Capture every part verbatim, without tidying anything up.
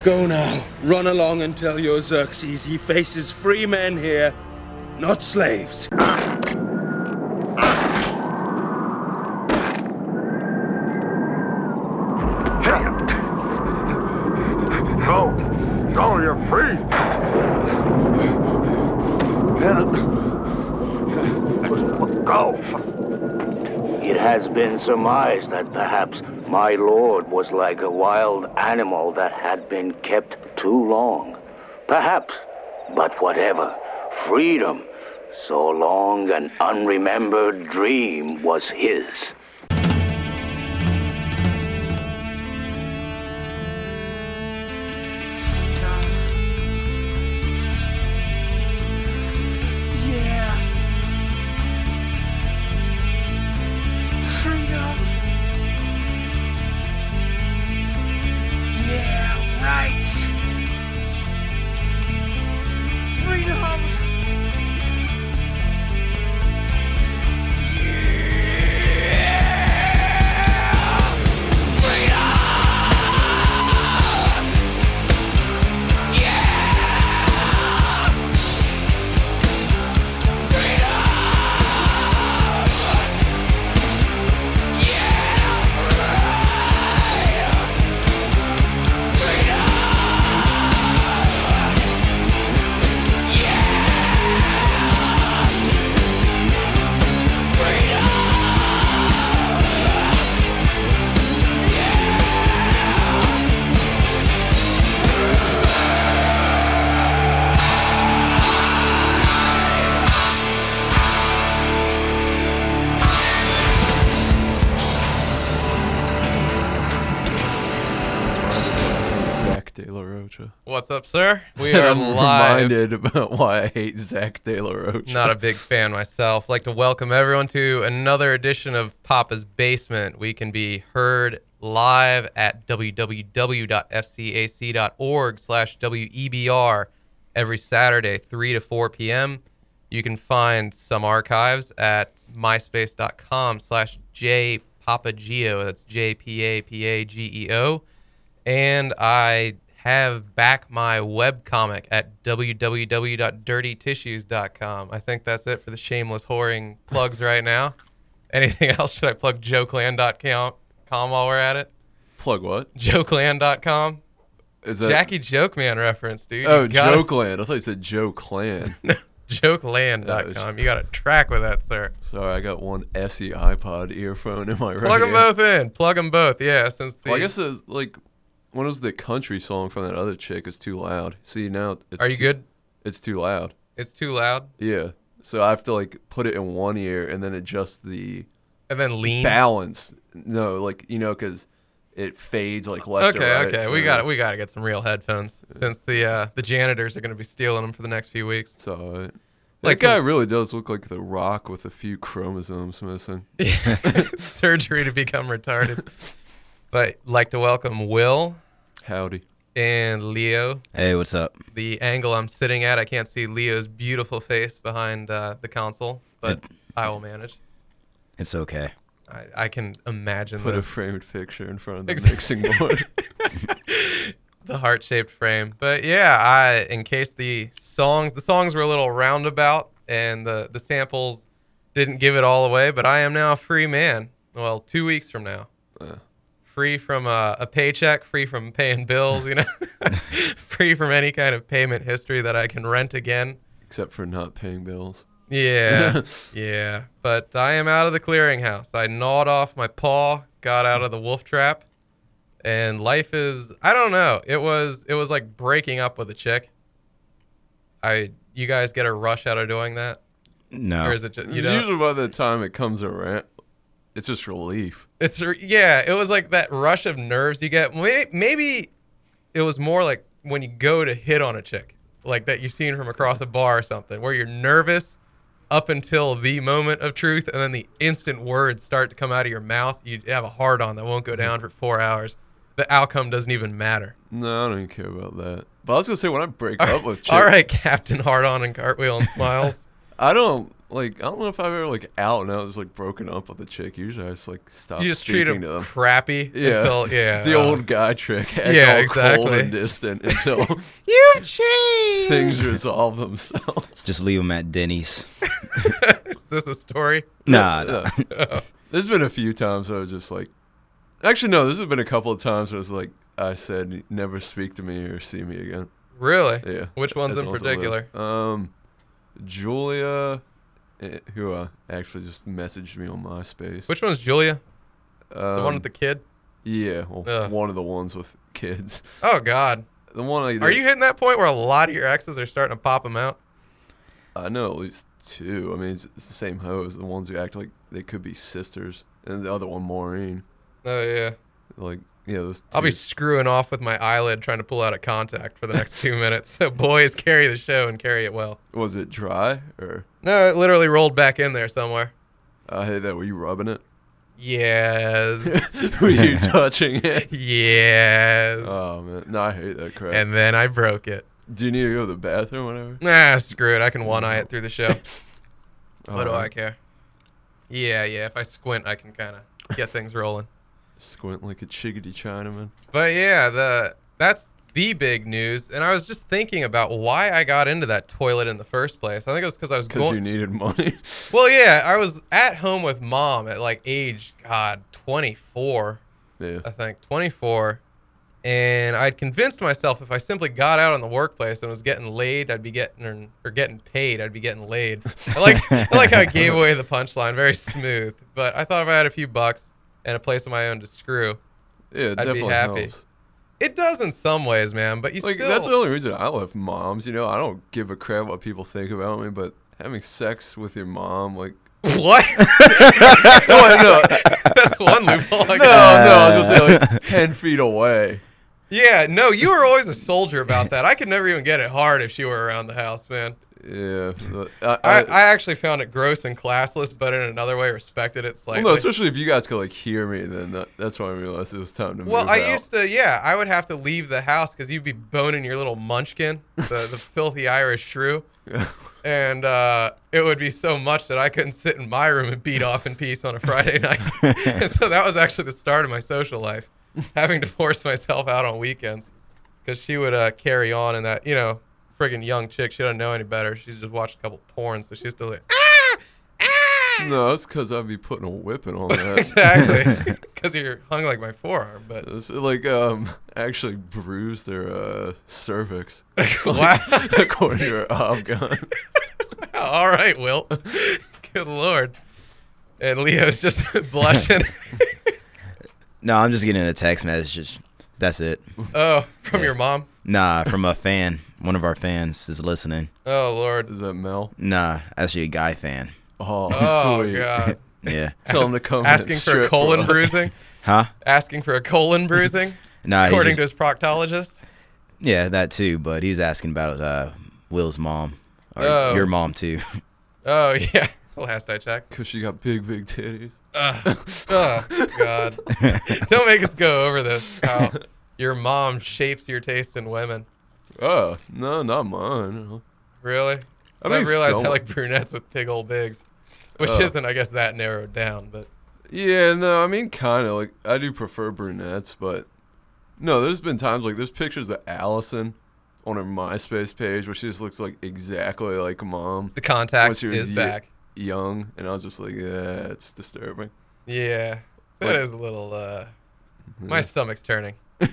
Go now. Run along and tell your Xerxes he faces free men here, not slaves. Go. Go, you're free. Go. It has been surmised that perhaps my lord was like a wild animal that had been kept too long. Perhaps, but whatever, freedom, so long an unremembered dream was his. What's up, sir? We are I'm live. reminded about why I hate Zach De La Rocha. Not a big fan myself. I'd like to welcome everyone to another edition of Papa's Basement. We can be heard live at www.fcac.org slash WEBR every Saturday, three to four p.m. You can find some archives at myspace.com slash jpapageo. That's J P A P A G E O. And I have back my webcomic at w w w dot dirty tissues dot com. I think that's it for the shameless whoring plugs right now. Anything else? Should I plug joe clan dot com while we're at it? Plug what? joe clan dot com. Is that Jackie Joke Man reference, dude. Oh, You gotta- Jokeland. I thought you said Joe Clan. joke land dot com. You got to track with that, sir. Sorry, I got one S E iPod earphone in my right Plug them hand. both in. Plug them both. Yeah, since the... Well, I guess it's like, when was the country song from that other chick is too loud? See, now it's Are you too, good? It's too loud. It's too loud. Yeah. So I have to like put it in one ear and then adjust the And then lean. balance. No, like, you know, because it fades like left Okay, to right. okay, so we got we got to get some real headphones since the uh, the janitors are going to be stealing them for the next few weeks. It's all right. Like That guy a- really does look like The Rock with a few chromosomes missing. Surgery to become retarded. But like to welcome Will Howdy. and Leo. Hey, what's up? The angle I'm sitting at, I can't see Leo's beautiful face behind uh, the console, but I will manage. It's okay. I, I can imagine Put a this. framed picture in front of the Ex- mixing board. The heart-shaped frame. But yeah, I in case the songs the songs were a little roundabout and the the samples didn't give it all away, but I am now a free man. Well, two weeks from now. Uh. Free from a, a paycheck, free from paying bills, you know, free from any kind of payment history that I can rent again. Except for not paying bills. Yeah, yeah. But I am out of the clearinghouse. I gnawed off my paw, got out of the wolf trap, and life is, I don't know. It was it was like breaking up with a chick. I you guys get a rush out of doing that? No. Or is it just, you know? Usually by the time it comes around, it's just relief. It's yeah, it was like that rush of nerves you get. Maybe, maybe it was more like when you go to hit on a chick, like that you've seen from across a bar or something, where you're nervous up until the moment of truth, and then the instant words start to come out of your mouth. You have a hard on that won't go down for four hours. The outcome doesn't even matter. No, I don't even care about that. But I was gonna say when I break up with chicks, All right, Captain Hard On and Cartwheel and Smiles. I don't like I don't know if I've ever like out and out just like broken up with a chick. Usually I just like stop. You just treat speaking them to them. crappy Yeah, until yeah. the uh, old guy trick. Act yeah, all exactly. Cold and distant until You've changed. things resolve themselves. Just leave them at Denny's. Is this a story? Nah, nah. Yeah. There's been a few times I was just like, actually no, this has been a couple of times where I was like, I said never speak to me or see me again. Really? Yeah. Which ones As in long as I particular? live. Um, Julia, eh, who uh, actually just messaged me on MySpace. Which one's Julia? um, The one with the kid? Yeah, well, Ugh. one of the ones with kids. Oh God. The one I Are you hitting that point where a lot of your exes are starting to pop them out? I know at least two. I mean, it's, it's the same hoes. The ones who act like they could be sisters, and the other one, Maureen. Oh yeah. Like, yeah, those. Two. I'll be screwing off with my eyelid trying to pull out a contact for the next two minutes. So boys, carry the show and carry it well. Was it dry or? No, it literally rolled back in there somewhere. I hate that. Were you rubbing it? Yeah. Were you touching it? Yeah. Oh man, no, I hate that crap. And then I broke it. Do you need to go to the bathroom, or whatever? Nah, screw it. I can one eye it through the show. What do I Alright. care? Yeah, yeah. If I squint, I can kind of get things rolling. Squint like a chickadee Chinaman. But yeah, the that's the big news. And I was just thinking about why I got into that toilet in the first place. I think it was because I was Because going. you needed money. Well, yeah, I was at home with mom at like age, God, twenty-four. Yeah. I think twenty-four. And I'd convinced myself if I simply got out in the workplace and was getting laid, I'd be getting or, or getting paid. I'd be getting laid. I like I like how I gave away the punchline, very smooth. But I thought if I had a few bucks and a place of my own to screw, Yeah, it I'd be definitely happy. helps. it does in some ways, man. But you Like still that's the only reason I left moms. You know, I don't give a crap what people think about me, but having sex with your mom, like, what? no, no, That's one loophole. I no, no, guess. I was just saying like ten feet away. Yeah, no, you were always a soldier about that. I could never even get it hard if she were around the house, man. Yeah, but I, I, I, I actually found it gross and classless, but in another way respected it well, slightly. no, especially if you guys could like hear me, then that, that's when I realized it was time to move Well, I out. used to, yeah, I would have to leave the house because you'd be boning your little munchkin, the, the filthy Irish shrew. And uh, it would be so much that I couldn't sit in my room and beat off in peace on a Friday night. And so that was actually the start of my social life, having to force myself out on weekends. Because she would uh, carry on in that, you know, friggin' young chick. She doesn't know any better. She's just watched a couple porn, so she's still like, ah, ah. No, it's because I'd be putting a whipping on that. Exactly. Because you're hung like my forearm. But It's like um actually bruised their uh cervix. wow. According to her ob gun. All right, Wilt. Good Lord. And Leo's just blushing. No, I'm just getting a text message. That's it. Oh, from your mom? Nah, from a fan. One of our fans is listening. Oh, Lord. Is that Mel? Nah, actually a guy fan. Oh, Oh, sweet. God. Yeah. Tell him to come in Asking and for a strip colon for us. bruising? Huh? Asking for a colon bruising? Nah, he According just- to his proctologist? Yeah, that too. But he's asking about uh, Will's mom. Or Oh. your mom too. Oh, yeah. Last I checked. Cause she got big, big titties. Ugh. Oh, God. Don't make us go over this. How your mom shapes your taste in women. Oh, no, not mine. no. Really? I, I mean, realized I somewhat. like brunettes with big old bigs. Which Oh. isn't, I guess, that narrowed down, but... Yeah, no, I mean, kind of. Like, I do prefer brunettes, but no, there's been times like there's pictures of Allison on her MySpace page where she just looks like exactly like mom The when contact she was is ye- back. young, and I was just like, yeah, it's disturbing. Yeah. That Like- is a little, uh... My stomach's turning.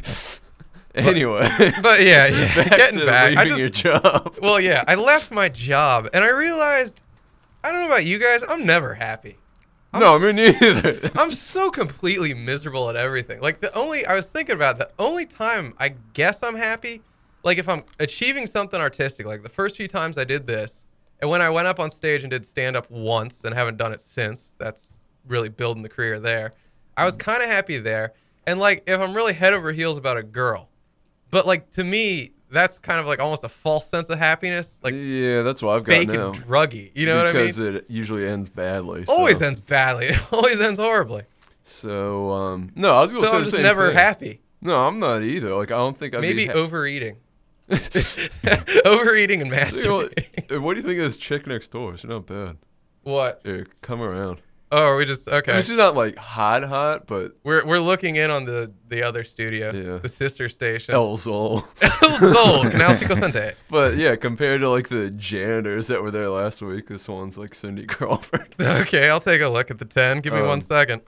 Anyway, But yeah, yeah. back Getting to back. I leaving just, your job. well, yeah, I left my job and I realized, I don't know about you guys, I'm never happy. I'm No, me s- neither. I'm so completely miserable at everything. Like the only, I was thinking about the only time I guess I'm happy, like if I'm achieving something artistic, like the first few times I did this, and when I went up on stage and did stand up once and haven't done it since, that's really building the career there. I was kind of happy there. And like if I'm really head over heels about a girl, but like to me, that's kind of like almost a false sense of happiness, like yeah, that's what I've got fake now. and druggy. You know what I mean? Because it usually ends badly. Always so. ends badly. It always ends horribly. So, um, no, I was gonna So say I'm the just same never thing. happy. No, I'm not either. Like, I don't think I'd Maybe be ha- overeating. Overeating and You know what, masturbating. what do you think of this chick next door? She's not bad. What? Here, come around. Oh, are we just okay? I mean, she's not like hot, hot, but We're we're looking in on the the other studio, Yeah. the sister station. El Sol. El Sol, Canal Cinco Cente. But yeah, compared to like the janitors that were there last week, this one's like Cindy Crawford. Okay, I'll take a look at the ten. Give me Um, one second.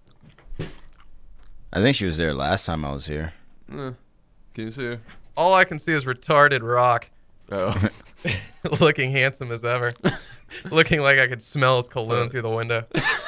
I think she was there last time I was here. Eh, can you see her? All I can see is retarded rock, Oh. looking handsome as ever, looking like I could smell his cologne through the window.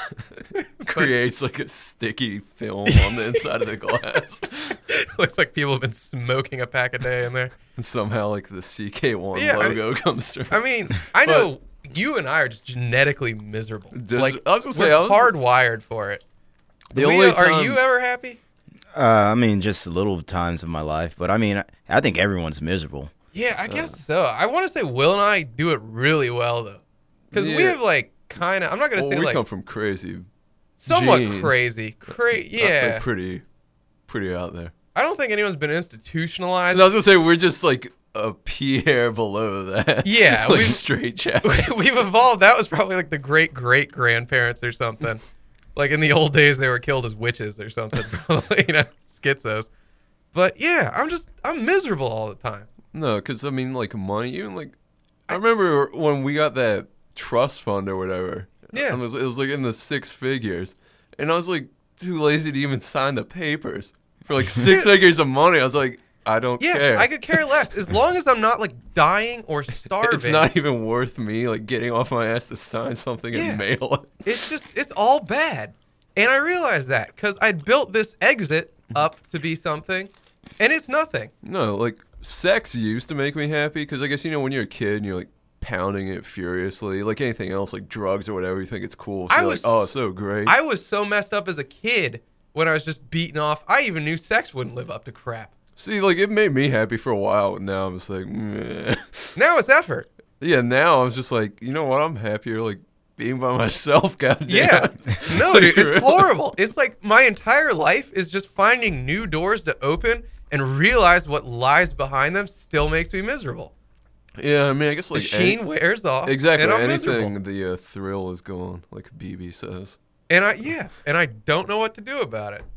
Creates like a sticky film on the inside of the glass. Looks like people have been smoking a pack a day in there. And somehow like the C K one Yeah, I- logo comes through. I mean, I know you and I are just genetically miserable. Dis- like I was gonna say, we're I was- hardwired for it. The Leo, only are time- you ever happy? Uh, I mean, just little times of my life, but I mean, I, I think everyone's miserable. Yeah, I guess so. I want to say Will and I do it really well though, because we Yeah. have like kind of. I'm not gonna Well, say we like come from crazy. somewhat genes. crazy. Cra- That's yeah, like pretty, pretty out there. I don't think anyone's been institutionalized. And I was gonna say we're just like a Pierre below that. Yeah, like we've- straight chat. We've evolved. That was probably like the great great grandparents or something. Like in the old days, they were killed as witches or something. Probably, you know, schizos. But yeah, I'm just I'm miserable all the time. No, because I mean, like money. Even like, I remember when we got that trust fund or whatever. Yeah. it was, it was like in the six figures, and I was like too lazy to even sign the papers for like six figures of money. I was like, I don't Yeah, care. I could care less as long as I'm not like dying or starving. It's not even worth me like getting off my ass to sign something Yeah. and mail it. It's just it's all bad, and I realized that because I built this exit up to be something, and it's nothing. No, like sex used to make me happy because I guess you know when you're a kid and you're like pounding it furiously, like anything else, like drugs or whatever, you think it's cool. So I you're was like, oh, it's so great. I was so messed up as a kid when I was just beaten off. I even knew sex wouldn't live up to crap. See, like it made me happy for a while, but now I'm just like, meh. Now it's effort. Yeah, now I'm just like, you know what? I'm happier like being by myself. Goddamn. Yeah. No, Like, dude, it's really. horrible. It's like my entire life is just finding new doors to open and realize what lies behind them still makes me miserable. Yeah, I mean, I guess The like sheen any- wears off. exactly And I'm anything. miserable. The uh, thrill is gone, like B B says. And I yeah, and I don't know what to do about it.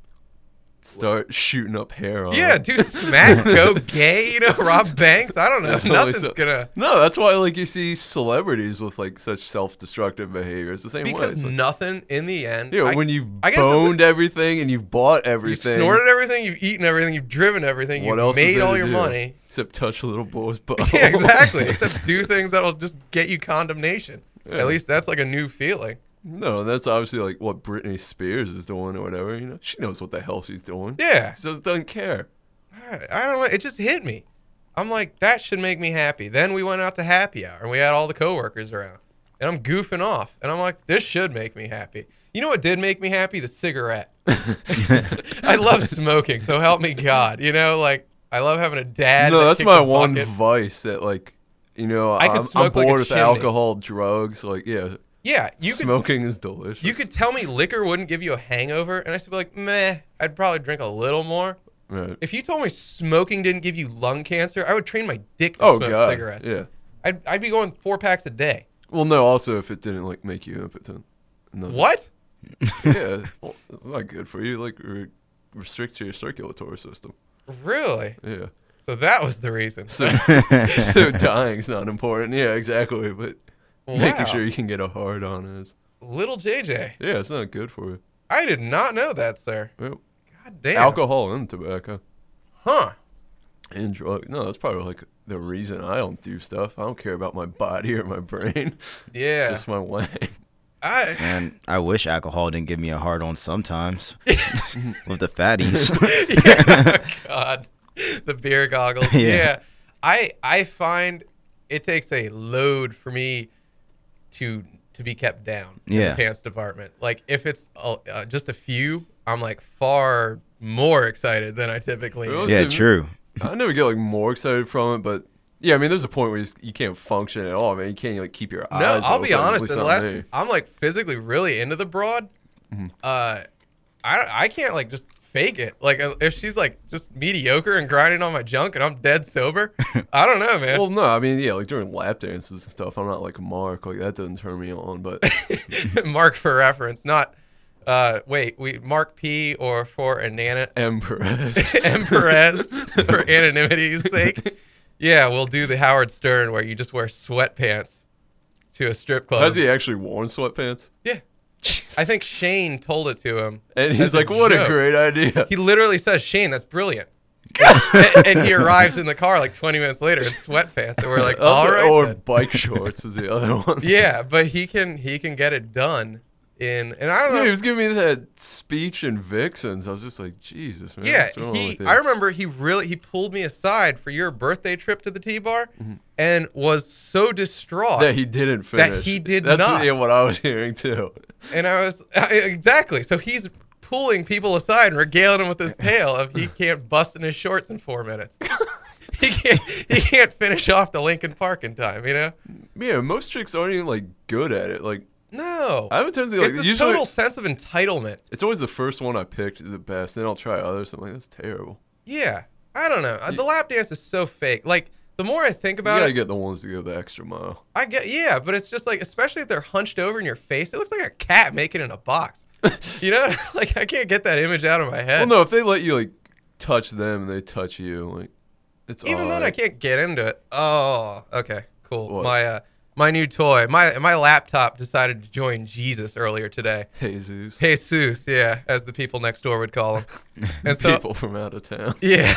Start shooting up hair on. Yeah, it. do smack, go gay, you know, rob banks. I don't know. That's only Nothing's so- gonna No, that's why like you see celebrities with like such self-destructive behavior. It's the same way. because It's like, nothing in the end. you know, I- when you've I guess the boned everything and you've bought You've everything. snorted everything, you've eaten everything, you've driven everything, What you've else is made there all to your do? money. Except touch a little boy's butt. Yeah, exactly. Except do things that'll just get you condemnation. Yeah. At least that's like a new feeling. No, that's obviously like what Britney Spears is doing or whatever. You know, she knows what the hell she's doing. Yeah. She just doesn't care. I, I don't know. It just hit me. I'm like, that should make me happy. Then we went out to happy hour and we had all the coworkers around. And I'm goofing off. And I'm like, this should make me happy. You know what did make me happy? The cigarette. I love smoking, so help me God. You know, like, I love having a dad. no, that that's kicks my a one bucket. vice that like, you know, I could I'm, I'm smoke like a bored with chimney. alcohol, drugs. Like, yeah, Yeah, you could smoking is delicious. You could tell me liquor wouldn't give you a hangover, and I should be like, meh, I'd probably drink a little more. Right. If you told me smoking didn't give you lung cancer, I would train my dick to Oh smoke god. cigarettes. Yeah. I'd, I'd be going four packs a day. Well, no. Also, if it didn't like make you impotent. No. What? Yeah. Well, it's not good for you. Like, re- restricts your circulatory system. Really? Yeah. So that was the reason. So, so dying's not important. Yeah, exactly. But making Wow. sure you can get a hard on is. Little J J. Yeah, it's not good for you. I did not know that, sir. Well, God damn. alcohol and tobacco Huh. and drug. No, that's probably like the reason I don't do stuff. I don't care about my body or my brain. Yeah. Just my wang. I, And I wish alcohol didn't give me a hard on sometimes with the fatties. yeah, God, the beer goggles. Yeah. Yeah. I I find it takes a load for me to to be kept down in Yeah. the pants department. Like if it's uh, uh, just a few, I'm like far more excited than I typically Really? am. Yeah, Listen, true. I never get like more excited from it, but yeah, I mean, there's a point where you, just, you can't function at all, man. You can't like keep your eyes. No, I'll be open, at honest. least Unless not me. I'm like physically really into the broad, Mm-hmm. uh, I I can't like just fake it. Like uh, if she's like just mediocre and grinding on my junk and I'm dead sober, I don't know, man. Well, no, I mean, yeah, like during lap dances and stuff, I'm not like Mark. Like that doesn't turn me on. But Mark for reference, not. Uh, wait, we Mark P or for Anana Empress. Empress for anonymity's sake. Yeah, we'll do the Howard Stern where you just wear sweatpants to a strip club. Has he actually worn sweatpants? Yeah. I think Shane told it to him. And he's as a like, what joke. a great idea. He literally says, Shane, that's brilliant. and, and he arrives in the car like twenty minutes later in sweatpants, and we're like, all right. Or then. bike shorts is the other one. Yeah, but he can he can get it done in, and I don't know. Yeah, he was giving me that speech in Vixens. I was just like, Jesus, man. Yeah, what's wrong he. with you? I remember he really he pulled me aside for your birthday trip to the T-bar, Mm-hmm. and was so distraught that he didn't finish. that he did That's not. yeah, what I was hearing too. And I was exactly. So he's pulling people aside and regaling him with his tale of he can't bust in his shorts in four minutes. he can't. He can't finish off the Lincoln Park in time. You know. Yeah, most chicks aren't even like good at it. Like No. I have a tendency like It's this usually total sense of entitlement. it's always the first one I picked is the best. Then I'll try others. I'm like, that's terrible. Yeah. I don't know. The lap dance is so fake. Like the more I think You about gotta it, get the ones to go the extra mile. I get yeah, but it's just like, especially if they're hunched over in your face, it looks like a cat making in a box. You know, like I can't get that image out of my head. Well, no, if they let you like touch them and they touch you, like it's Even all then, right. I can't get into it. Oh, okay, cool. What? My uh, my new toy, my my laptop decided to join Jesus earlier today. Jesus. Jesus, yeah, as the people next door would call him. And so, People from out of town. yeah,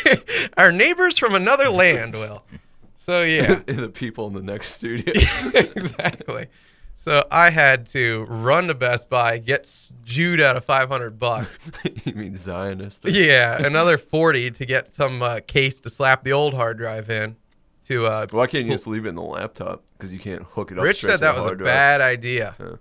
our neighbors from another land. Will. So yeah, The people in the next studio. exactly. So I had to run to Best Buy, get s- Jewed out of five hundred bucks. You mean Zionist? Yeah, another forty to get some uh, case to slap the old hard drive in. To uh, Why can't you just leave it in the laptop? Because you can't hook it up. Rich straight said to that the was a hard drive. bad idea. Yeah.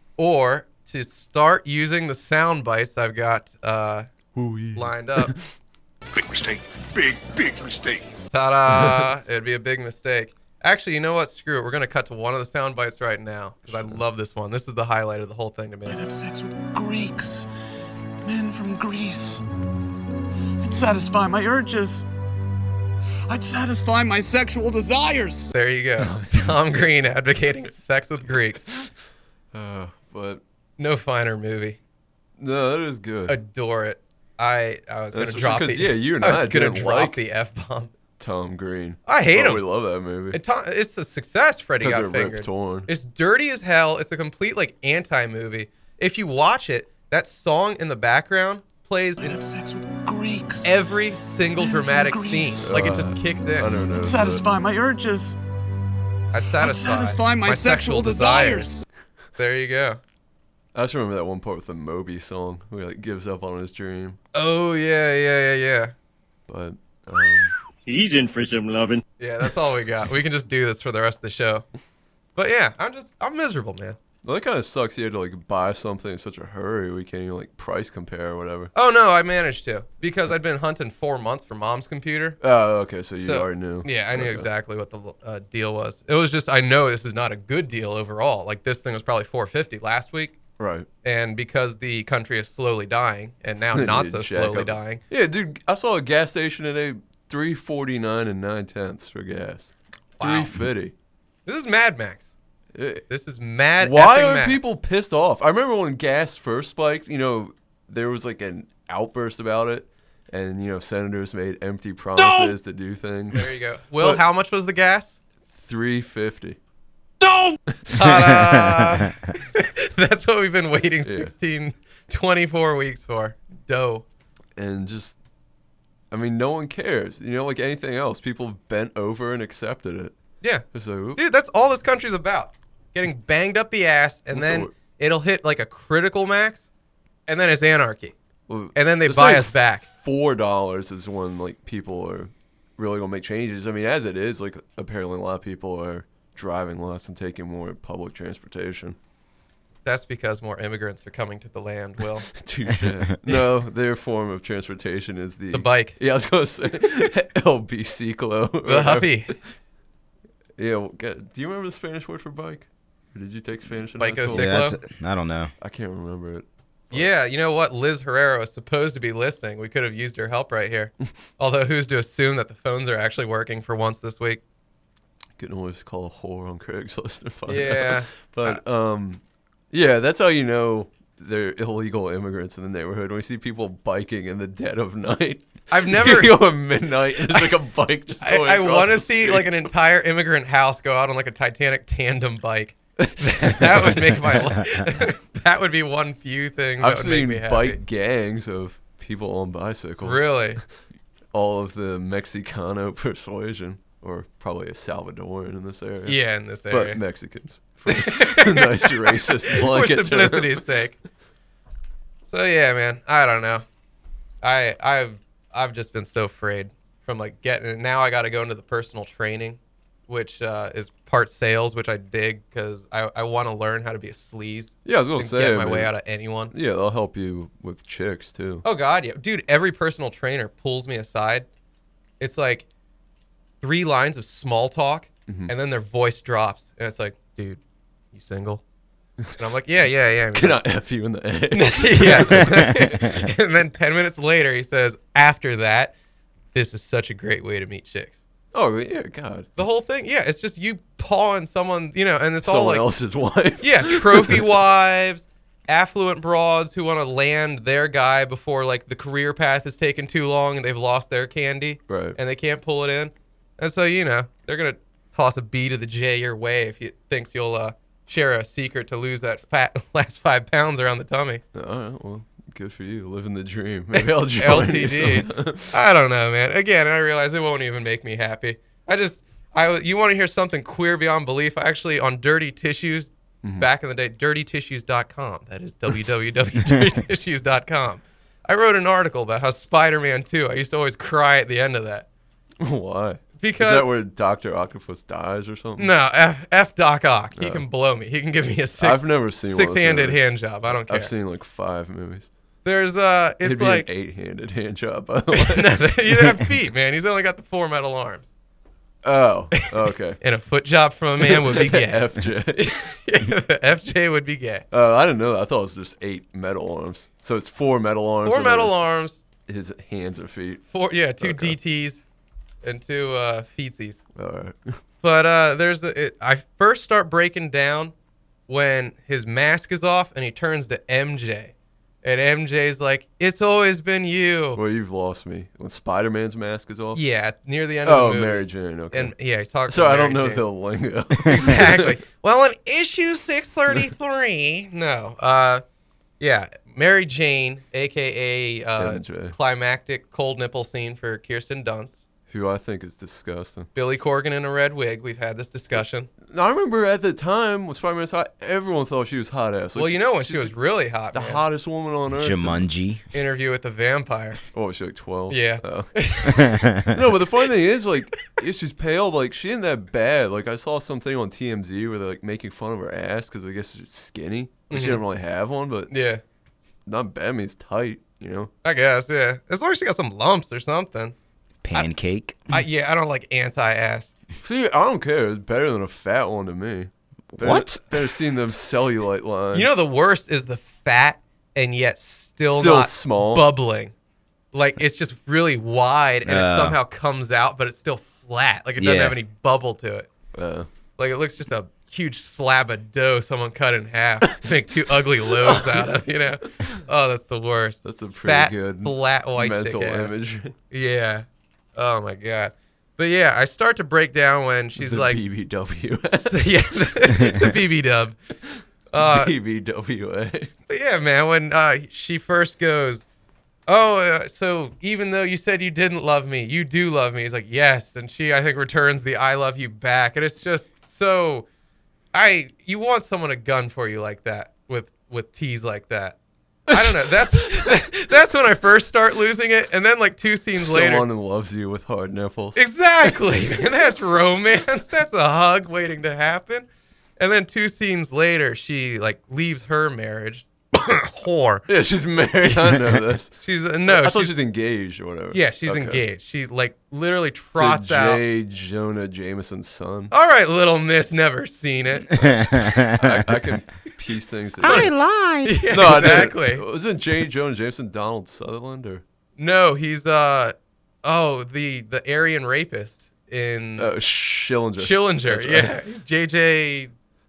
Or to start using the sound bites I've got uh, Ooh-wee. lined up. Big mistake. Big, big mistake. Ta-da! It'd be a big mistake. Actually, you know what? Screw it. We're going to cut to one of the sound bites right now because I love this one. This is the highlight of the whole thing to me. I'd have sex with Greeks. Men from Greece. I'd satisfy my urges. I'd satisfy my sexual desires. There you go. Tom Green advocating sex with Greeks. Uh, but No finer movie. no, that is good. Adore it. I I was going That's to for drop sure, 'cause, the yeah, you and I was I gonna didn't drop like- the F-bomb. Tom Green. I hate oh, him. We love that movie. It ta- it's a success. Freddie Because got they're Rip fingered. Torn. It's dirty as hell. It's a complete like anti-movie. If you watch it, that song in the background plays I'd in have sex with Greeks. every single Men from dramatic Greece. scene. Like it Uh, just kicks I in. don't know. I'd satisfy my urges. I'd I'd satisfy, satisfy my, sexual desires. There you go. I just remember that one part with the Moby song where he like gives up on his dream. Oh yeah, yeah, yeah, yeah. But um, He's in for some loving. Yeah, that's all we got. We can just do this for the rest of the show. But yeah, I'm just I'm miserable, man. well, that kind of sucks. You had to like buy something in such a hurry. We can't even like price compare or whatever. Oh no, I managed to because I'd been hunting four months for Mom's computer. Oh, okay. So you So- already knew. Yeah, I knew Okay. exactly what the uh, deal was. It was just I know this is not a good deal overall. Like this thing was probably four fifty last week, Right. and because the country is slowly dying and now They not need so to jack slowly up. dying. Yeah, dude. I saw a gas station today, three forty nine and nine tenths for gas. Wow. Three fifty. This is Mad Max. It- This is Mad. Why effing are Max. people pissed off? I remember when gas first spiked, you know, there was like an outburst about it, and, you know, senators made empty promises to do things. There you go. Will, But- how much was the gas? three fifty. Ta-da! That's what we've been waiting Yeah. sixteen, twenty-four weeks for. Dough. And just, I mean, no one cares. You know, like anything else, people bent over and accepted it. Yeah. It's like, oop. Dude, that's all this country's about. Getting banged up the ass, and What's then the- it'll hit like a critical max, and then it's anarchy. Well, And then they it's buy like us back. Four dollars is when like people are really gonna make changes. I mean, as it is, like apparently a lot of people are driving less and taking more public transportation. That's because more immigrants are coming to the land, Will. Touche. No, their form of transportation is the The bike. Yeah, I was gonna say El biciclo. The Huffy. Yeah. Well, get- do you remember the Spanish word for bike? Or did you take Spanish in high Bico school? Ciclo? Yeah, that's, I don't know. I can't remember it. Yeah, you know what? Liz Herrera is supposed to be listening. We could have used her help right here. Although, who's to assume that the phones are actually working for once this week? You can always call a whore on Craigslist to find Yeah. out. But, um, yeah, that's how you know they're illegal immigrants in the neighborhood. When we see people biking in the dead of night. I've never... You go at midnight, and there's like a bike just I, going I across want to the see street. like an entire immigrant house go out on like a Titanic tandem bike. That would make my life. That would be one few things I've that would make seen me happy. bike gangs of people on bicycles. Really? All of the Mexicano persuasion, or probably a Salvadoran in this area. Yeah, in this area. But Mexicans. For a nice racist For blanket term. simplicity's sake. So yeah, man. I don't know. I I've I've just been so afraid from like getting it. Now I got to go into the personal training, which uh, is part sales, which I dig because I, I want to learn how to be a sleaze. Yeah, I was gonna and say, get my I way mean, out of anyone. Yeah, they'll help you with chicks too. Oh God, yeah, dude. Every personal trainer pulls me aside. It's like three lines of small talk, Mhm. and then their voice drops, and it's like, dude, you single? And I'm like, yeah, yeah, yeah. Can I F you in the A? Yes. And then ten minutes later, he says, after that, this is such a great way to meet chicks. Oh yeah, God. The whole thing, yeah, it's just you pawing someone, you know, and it's all Someone like else's wife. Yeah, trophy wives, affluent broads who want to land their guy before like the career path is taking too long and they've lost their candy, Right. and they can't pull it in, and so you know they're gonna toss a B to the J your way if you thinks you'll uh, share a secret to lose that fat last five pounds around the tummy. All right, well, good for you, living the dream. Maybe I'll join L T you D. sometime. I don't know, man. Again, I realize it won't even make me happy. I just, I you want to hear something queer beyond belief? I actually on Dirty Tissues, Mhm. back in the day, dirty tissues dot com. That is w w w dot dirty tissues dot com. I wrote an article about how Spider-Man two. I used to always cry at the end of that. Why? Because Is that where Doctor Octopus dies or something? no, F, F Doc Ock. He No. can blow me. He can give me a six. I've never seen one of those six-handed movies. hand job. I don't care. I've seen like five movies. There's uh, it's It'd be like an eight-handed hand job, by the way. no, you don't have feet, man. He's only got the four metal arms. Oh, okay. And a foot job from a man would be gay. F J. F J would be gay. Uh, I didn't know that. I thought it was just eight metal arms. So it's four metal arms. Four and then metal his- arms. His hands or feet. Four, yeah, two Okay. D Ts and two uh, feetsies. All right. But uh, there's the. It, I first start breaking down when his mask is off and he turns to M J, and M J's like, "It's always been you." Well, you've lost me. When Spider-Man's mask is off? Yeah, near the end Oh, of the movie. Mary Jane, okay. And yeah, he's talking. So to I Mary don't know Jane. the lingo. Exactly. Well, in issue six thirty-three, no. Uh, yeah, Mary Jane, aka uh, M J. climactic cold nipple scene for Kirsten Dunst. Who I think is disgusting. Billy Corgan in a red wig. We've had this discussion. I remember at the time when Spider-Man was hot, everyone thought she was hot ass. Like, Well, you know when she's she was really hot, the man. hottest woman on earth. Jumanji. Interview with the Vampire. Oh, was she like twelve? Yeah. Oh. No, but the funny thing is, like, yeah, she's pale, but like, she ain't that bad. Like, I saw something on T M Z where they're like making fun of her ass because I guess she's skinny. Like, Mhm. She doesn't really have one, but Yeah, not bad. I mean, it's tight, you know. I guess. Yeah, as long as she got some lumps or something. Pancake. I, yeah, I don't like anti-ass. See, I don't care. It's better than a fat one to me. Better, What? Better seeing them cellulite lines. You know, the worst is the fat and yet still, Still not small. bubbling. Like it's just really wide and it Oh. somehow comes out, but it's still flat. Like it doesn't Yeah. have any bubble to it. Uh, Like it looks just a huge slab of dough someone cut in half, make two ugly loaves out of. You know? Oh, that's the worst. that's a pretty Fat, good flat white mental chick ass. image. Yeah. Oh my god. But yeah, I start to break down when she's the like, B B W. yeah, the, the B B dub. Uh, B B W A. But yeah, man, when uh, she first goes, oh, uh, so even though you said you didn't love me, you do love me. He's like, yes. And she, I think, returns the I love you back. And it's just so, I, you want someone to gun for you like that with, with teas like that. I don't know. That's, that's when I first start losing it. And then like two scenes later. Someone who loves you with hard nipples. Exactly. And that's romance. That's a hug waiting to happen. And then two scenes later, she like leaves her marriage. Whore. Yeah, she's married. I know this. She's uh, no. I thought she's, she's engaged or whatever. yeah, she's Okay. engaged. She like literally To trots out. J. Jonah Jameson's son. All right, little miss, never seen it. I, I can piece things together. lied. Yeah, No, exactly. no, wasn't J. Jonah Jameson Donald Sutherland or No, he's uh oh the the Aryan rapist in uh, Schillinger? Schillinger. That's Yeah, right. he's J J.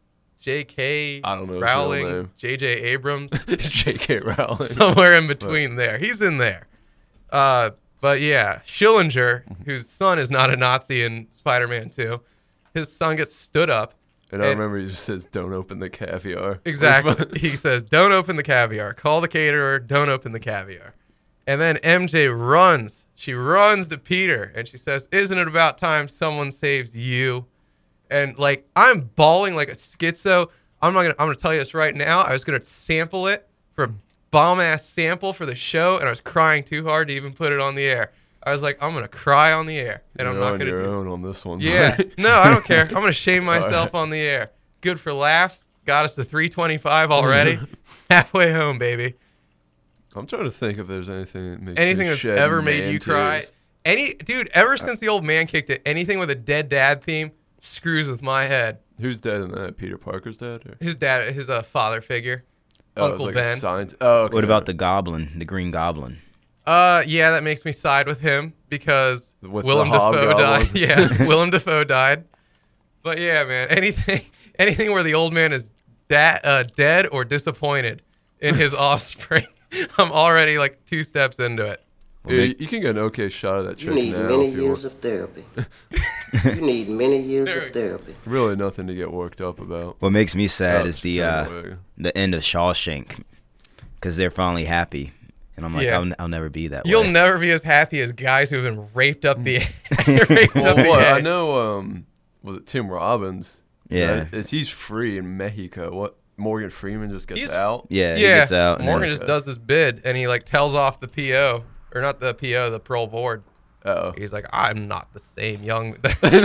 J K. I don't know his real Rowling, name. J J. Abrams, J K. Rowling. somewhere in between there. He's in there. Uh, but yeah, Schillinger, whose son is not a Nazi in Spider-Man two, his son gets stood up. And I And- remember he just says, "Don't open the caviar." Exactly. He says, "Don't open the caviar. Call the caterer. Don't open the caviar." And then M J runs. She runs to Peter and she says, "Isn't it about time someone saves you?" And like I'm bawling like a schizo. I'm not gonna. I'm gonna tell you this right now. I was gonna sample it for a bomb ass sample for the show, and I was crying too hard to even put it on the air. I was like, I'm gonna cry on the air, and You're I'm not on gonna your do. own on this one. Yeah. buddy. No, I don't care. I'm gonna shame All myself right. on the air. Good for laughs. Got us to three twenty-five already. Halfway home, baby. I'm trying to think if there's anything that makes Anything me that's shed ever made man you cry. tears. Any dude, ever since the old man kicked it, anything with a dead dad theme screws with my head. Who's dead in that? Peter Parker's dad? Or? His dad, his uh, father figure, Oh, it's Uncle like a Ben. science- Oh, okay. What about the Goblin, the Green Goblin? Uh, yeah, that makes me side with him because With Willem the Dafoe hobgoblin. died. Yeah, Willem Dafoe died. But yeah, man, anything, anything where the old man is da- uh, dead or disappointed in his offspring, I'm already like two steps into it. Yeah, you, you can get an okay shot of that You trick need now many if you years want. of therapy. You need many years There we of go. therapy. Really nothing to get worked up about. What makes me sad Oh, is the straight uh, away. the end of Shawshank, because they're finally happy, and I'm like, Yeah. I'll, I'll never be that You'll way. never be as happy as guys who have been raped up the raped Well, up the what, I head. know, um, was it Tim Robbins? Yeah. Uh, is he's free in Mexico? What, Morgan Freeman just gets He's- out? Yeah, he Yeah, gets out. and Morgan then- just does this bid, and he like tells off the P O, or not the P O, the parole board. Uh-oh. He's like, I'm not the same young.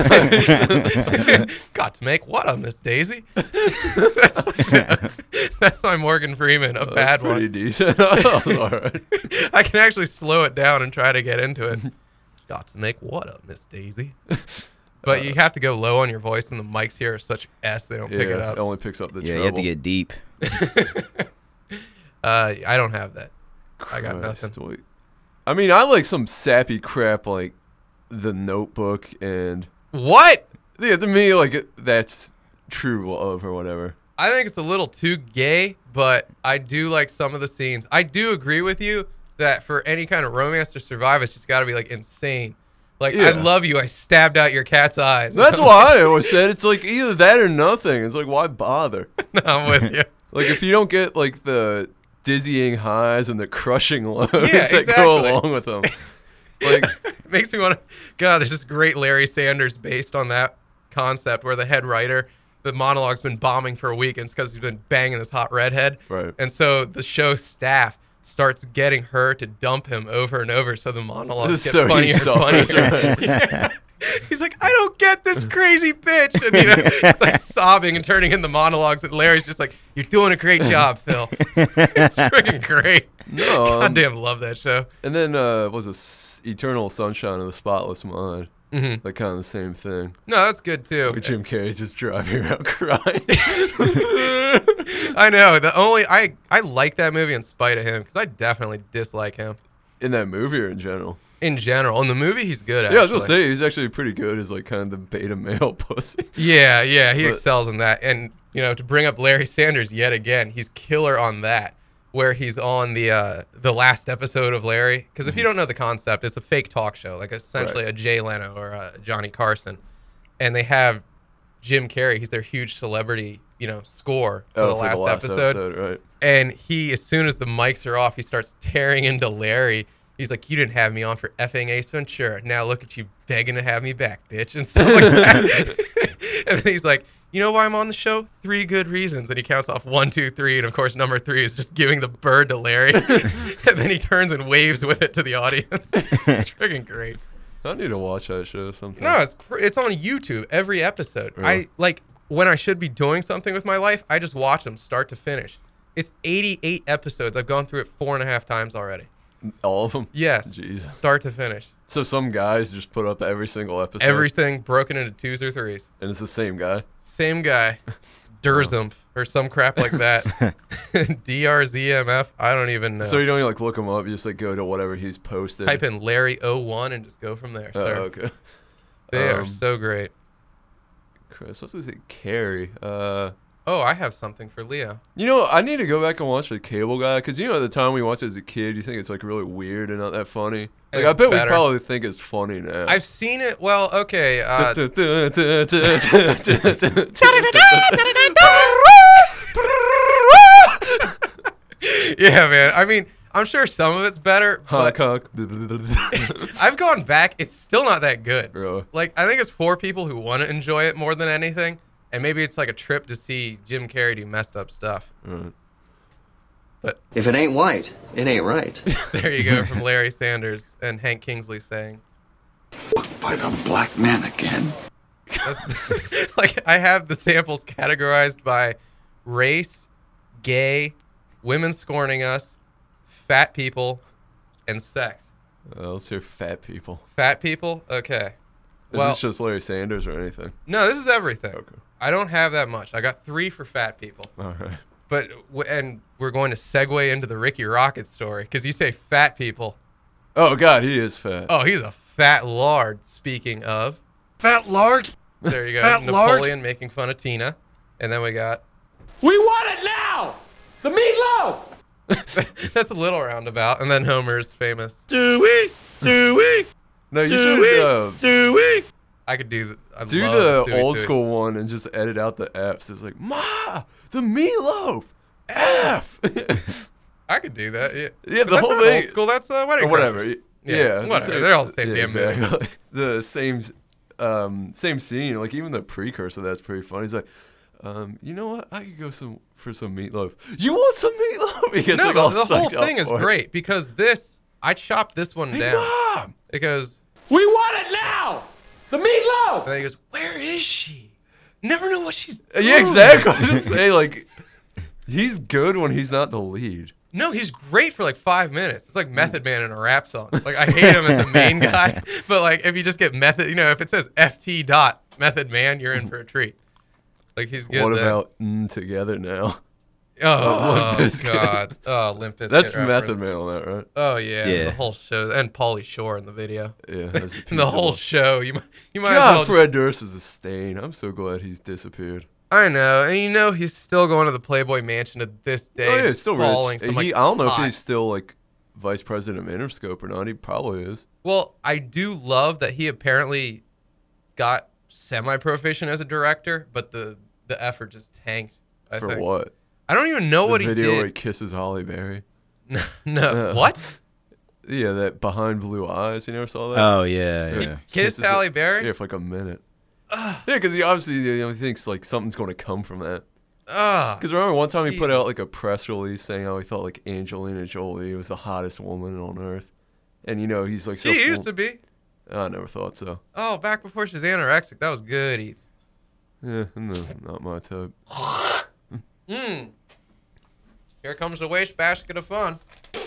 Got to make what of Miss Daisy? that's, that's my Morgan Freeman, a Oh, bad that's pretty one. decent. That was all right. I can actually slow it down and try to get into it. Got to make what of Miss Daisy? But you have to go low on your voice, and the mics here are such S they don't Yeah, pick it up. it only picks up the Yeah, treble. you have to get deep. Uh, I don't have that. I got Christ, nothing. wait. I mean, I like some sappy crap like The Notebook and What? yeah, to me, like it- that's true love or whatever. I think it's a little too gay, but I do like some of the scenes. I do agree with you that for any kind of romance to survive, it's just got to be like insane. Like, I Yeah. love you. I stabbed out your cat's eyes. That's why I always said it's like either that or nothing. It's like why bother? I'm with you. Like if you don't get like the dizzying highs and the crushing lows Yeah, that exactly. go along with them, like It makes me want to. God, there's this great Larry Sanders based on that concept where the head writer, the monologue's been bombing for a week, and it's because he's been banging this hot redhead. Right. And so the show staff starts getting her to dump him over and over, so the monologues get So he funnier and suffers, funnier. right. Yeah. He's like, I don't get this crazy bitch, and you know, it's like sobbing and turning in the monologues, and Larry's just like, "You're doing a great job, Phil." It's freaking great. no. um, Goddamn, love that show. And then uh, was it Eternal Sunshine of the Spotless Mind? Mhm. Like kind of the same thing. No, that's good too. Where Jim Carrey's just driving around crying. I know. The only I I like that movie in spite of him because I definitely dislike him In that movie or in general? in general. In the movie, he's good. Actually. Yeah, I was gonna say he's actually pretty good as like kind of the beta male pussy. Yeah, yeah, he But- excels in that. And you know, to bring up Larry Sanders yet again, he's killer on that. Where he's on the uh, the last episode of Larry, because if you don't know the concept, it's a fake talk show, like essentially Right. a Jay Leno or a Johnny Carson, and they have Jim Carrey. He's their huge celebrity, you know, score for, Oh, the, for last the last episode. episode, right? And he, as soon as the mics are off, he starts tearing into Larry. He's like, "You didn't have me on for effing Ace Ventura. Now look at you begging to have me back, bitch," and stuff like that. And then he's like, "You know why I'm on the show? Three good reasons." And he counts off one, two, three, and of course, number three is just giving the bird to Larry. And then he turns and waves with it to the audience. It's freaking great. I need to watch that show sometime. No, it's cr- it's on YouTube every episode. I Really? like when I should be doing something with my life, I just watch them start to finish. It's eighty-eight episodes. I've gone through it four and a half times already. All of them. Yes, Jesus. start to finish. So some guys just put up every single episode. Everything broken into twos or threes. and it's the same guy. Same guy. Durzumpf or some crap like that. D R Z M F. I don't even know. So you don't even, like look him up. You just like go to whatever he's posted. Type in Larry oh one and just go from there. Oh, sir. okay. They Um, are so great. Chris, what's this? Carrie. Uh, Oh, I have something for Leo. you know, I need to go back and watch the Cable Guy because you know at the time we watched it as a kid, you think it's like really weird and not that funny. And Like I it's bet better. we probably think it's funny now. I've seen it. Well, okay. Uh, yeah, man. I mean, I'm sure some of it's better, Honk, but honk. I've gone back. It's still not that good. Really? Like, I think it's for people who want to enjoy it more than anything. And maybe it's like a trip to see Jim Carrey do messed up stuff. Right. But If it ain't white, it ain't right. there you go from Larry Sanders and Hank Kingsley saying. By the black man again. That's, like, I have the samples categorized by race, gay, women scorning us, fat people, and sex. Uh, let's hear fat people. Fat people? Okay. Is Well, this just Larry Sanders or anything? no, this is everything. Okay. I don't have that much. I got three for fat people. All right. But w- and we're going to segue into the Ricky Rocket story because you say fat people. Oh God, he is fat. Oh, he's a fat lard. Speaking of, Fat lard. there you go, Fat lard. Napoleon making fun of Tina, and then we got We want it now. The meatloaf. that's a little roundabout, and then Homer's famous. Do we? Do we? No, you Do should we? uh, Do we? I could do. I do love the Suey old Suey. school one and just edit out the F's. It's like Ma, the meatloaf, F. I could do that. Yeah, Yeah, But the that's whole not thing- old school. That's uh, wedding or whatever. crashers. Yeah, Yeah, the whatever. same- They're all the same yeah, damn movie. exactly. The same, um, same scene. Like even the precursor, that's pretty funny. He's like, um, you know what? I could go some for some meatloaf. You want some meatloaf? He gets, No, like, the, all the whole psyched up thing is for it. great because this. I chopped this one Hey, down. Mom! It goes. We want it now. The meatloaf. And then he goes, "Where is she? Never know what she's doing." Yeah, exactly. I was just saying, like, he's good when he's not the lead. No, he's great for like five minutes. It's like Method Man in a rap song. Like I hate him as the main guy, but like if you just get Method, you know, if it says F T dot Method Man, you're in for a treat. Like he's good. What then. about mm, Together Now? Oh, Limp Bizkit. God. Oh, Limp Bizkit That's reference. Method Man on that, right? Oh yeah, Yeah. the whole show and Pauly Shore in the video. Yeah, that's a piece the of whole it. show. You might, you might as God, well. just- Fred Durst is a stain. I'm so glad he's disappeared. I know, and you know he's still going to the Playboy Mansion to this day. Oh yeah, he's still balling rich. some, He, like, I don't know hot- if he's still like vice president of Interscope or not. He probably is. Well, I do love that he apparently got semi-proficient as a director, but the the effort just tanked. I For think. what? I don't even know the what he video where he did. kisses Holly Berry. No, no. Uh, what? Yeah, that Behind Blue Eyes. You never saw that? Oh yeah, He yeah. Kissed kisses Halle it- Berry? Yeah, for like a minute. Yeah, because he obviously you know, he thinks like something's going to come from that. Ah, Because remember one time he put out Jesus. like a press release saying how he thought like Angelina Jolie was the hottest woman on earth, and you know he's like so she full- used to be. I never thought so. Oh, back before she was anorexic. That was good eats. Yeah, no, not my type. Hmm. Here comes the waste basket of fun.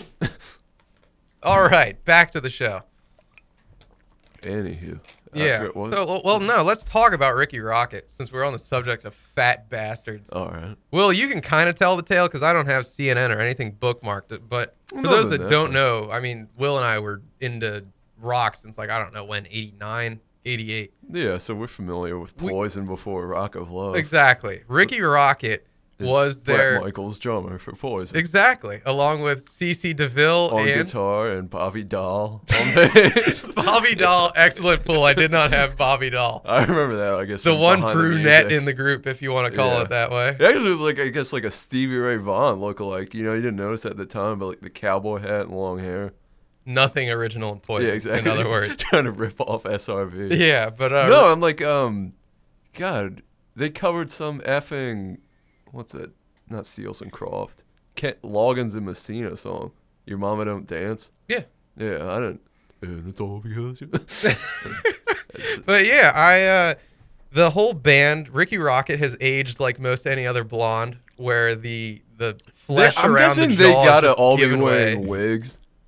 All right, back to the show. Anywho. I Yeah. forget what- So, well, no, let's talk about Ricky Rocket since we're on the subject of fat bastards. All right. Will, you can kind of tell the tale because I don't have C N N or anything bookmarked. But for No, those no, that no. don't know, I mean, Will and I were into rock since like I don't know when, eighty-nine, eighty-eight. Yeah, so we're familiar with We- Poison before Rock of Love. Exactly. Ricky Rocket Is was Bret there. Michaels drummer for Poison. Exactly, along with C C DeVille On and guitar and Bobby Dahl on bass. Bobby Dahl. Excellent pull. I did not have Bobby Dahl. I remember that. I guess The from one Behind the brunette Music. in the group, if you want to call Yeah. it that way. He actually was like I guess like a Stevie Ray Vaughan lookalike. You know, you didn't notice at the time, but like the cowboy hat and long hair. Nothing original in Poison. Yeah, exactly. In other words. trying to rip off S R V. Yeah, but uh, No, I'm like, um, God, they covered some effing, what's that? Not Seals and Croft. Kent Loggins and Messina song. Your Mama Don't Dance. Yeah. Yeah, I didn't. And it's all because you. But yeah, I uh, the whole band, Ricky Rocket has aged like most any other blonde, where the the flesh I'm around guessing the they jaw gotta is just all be given wearing way. wigs.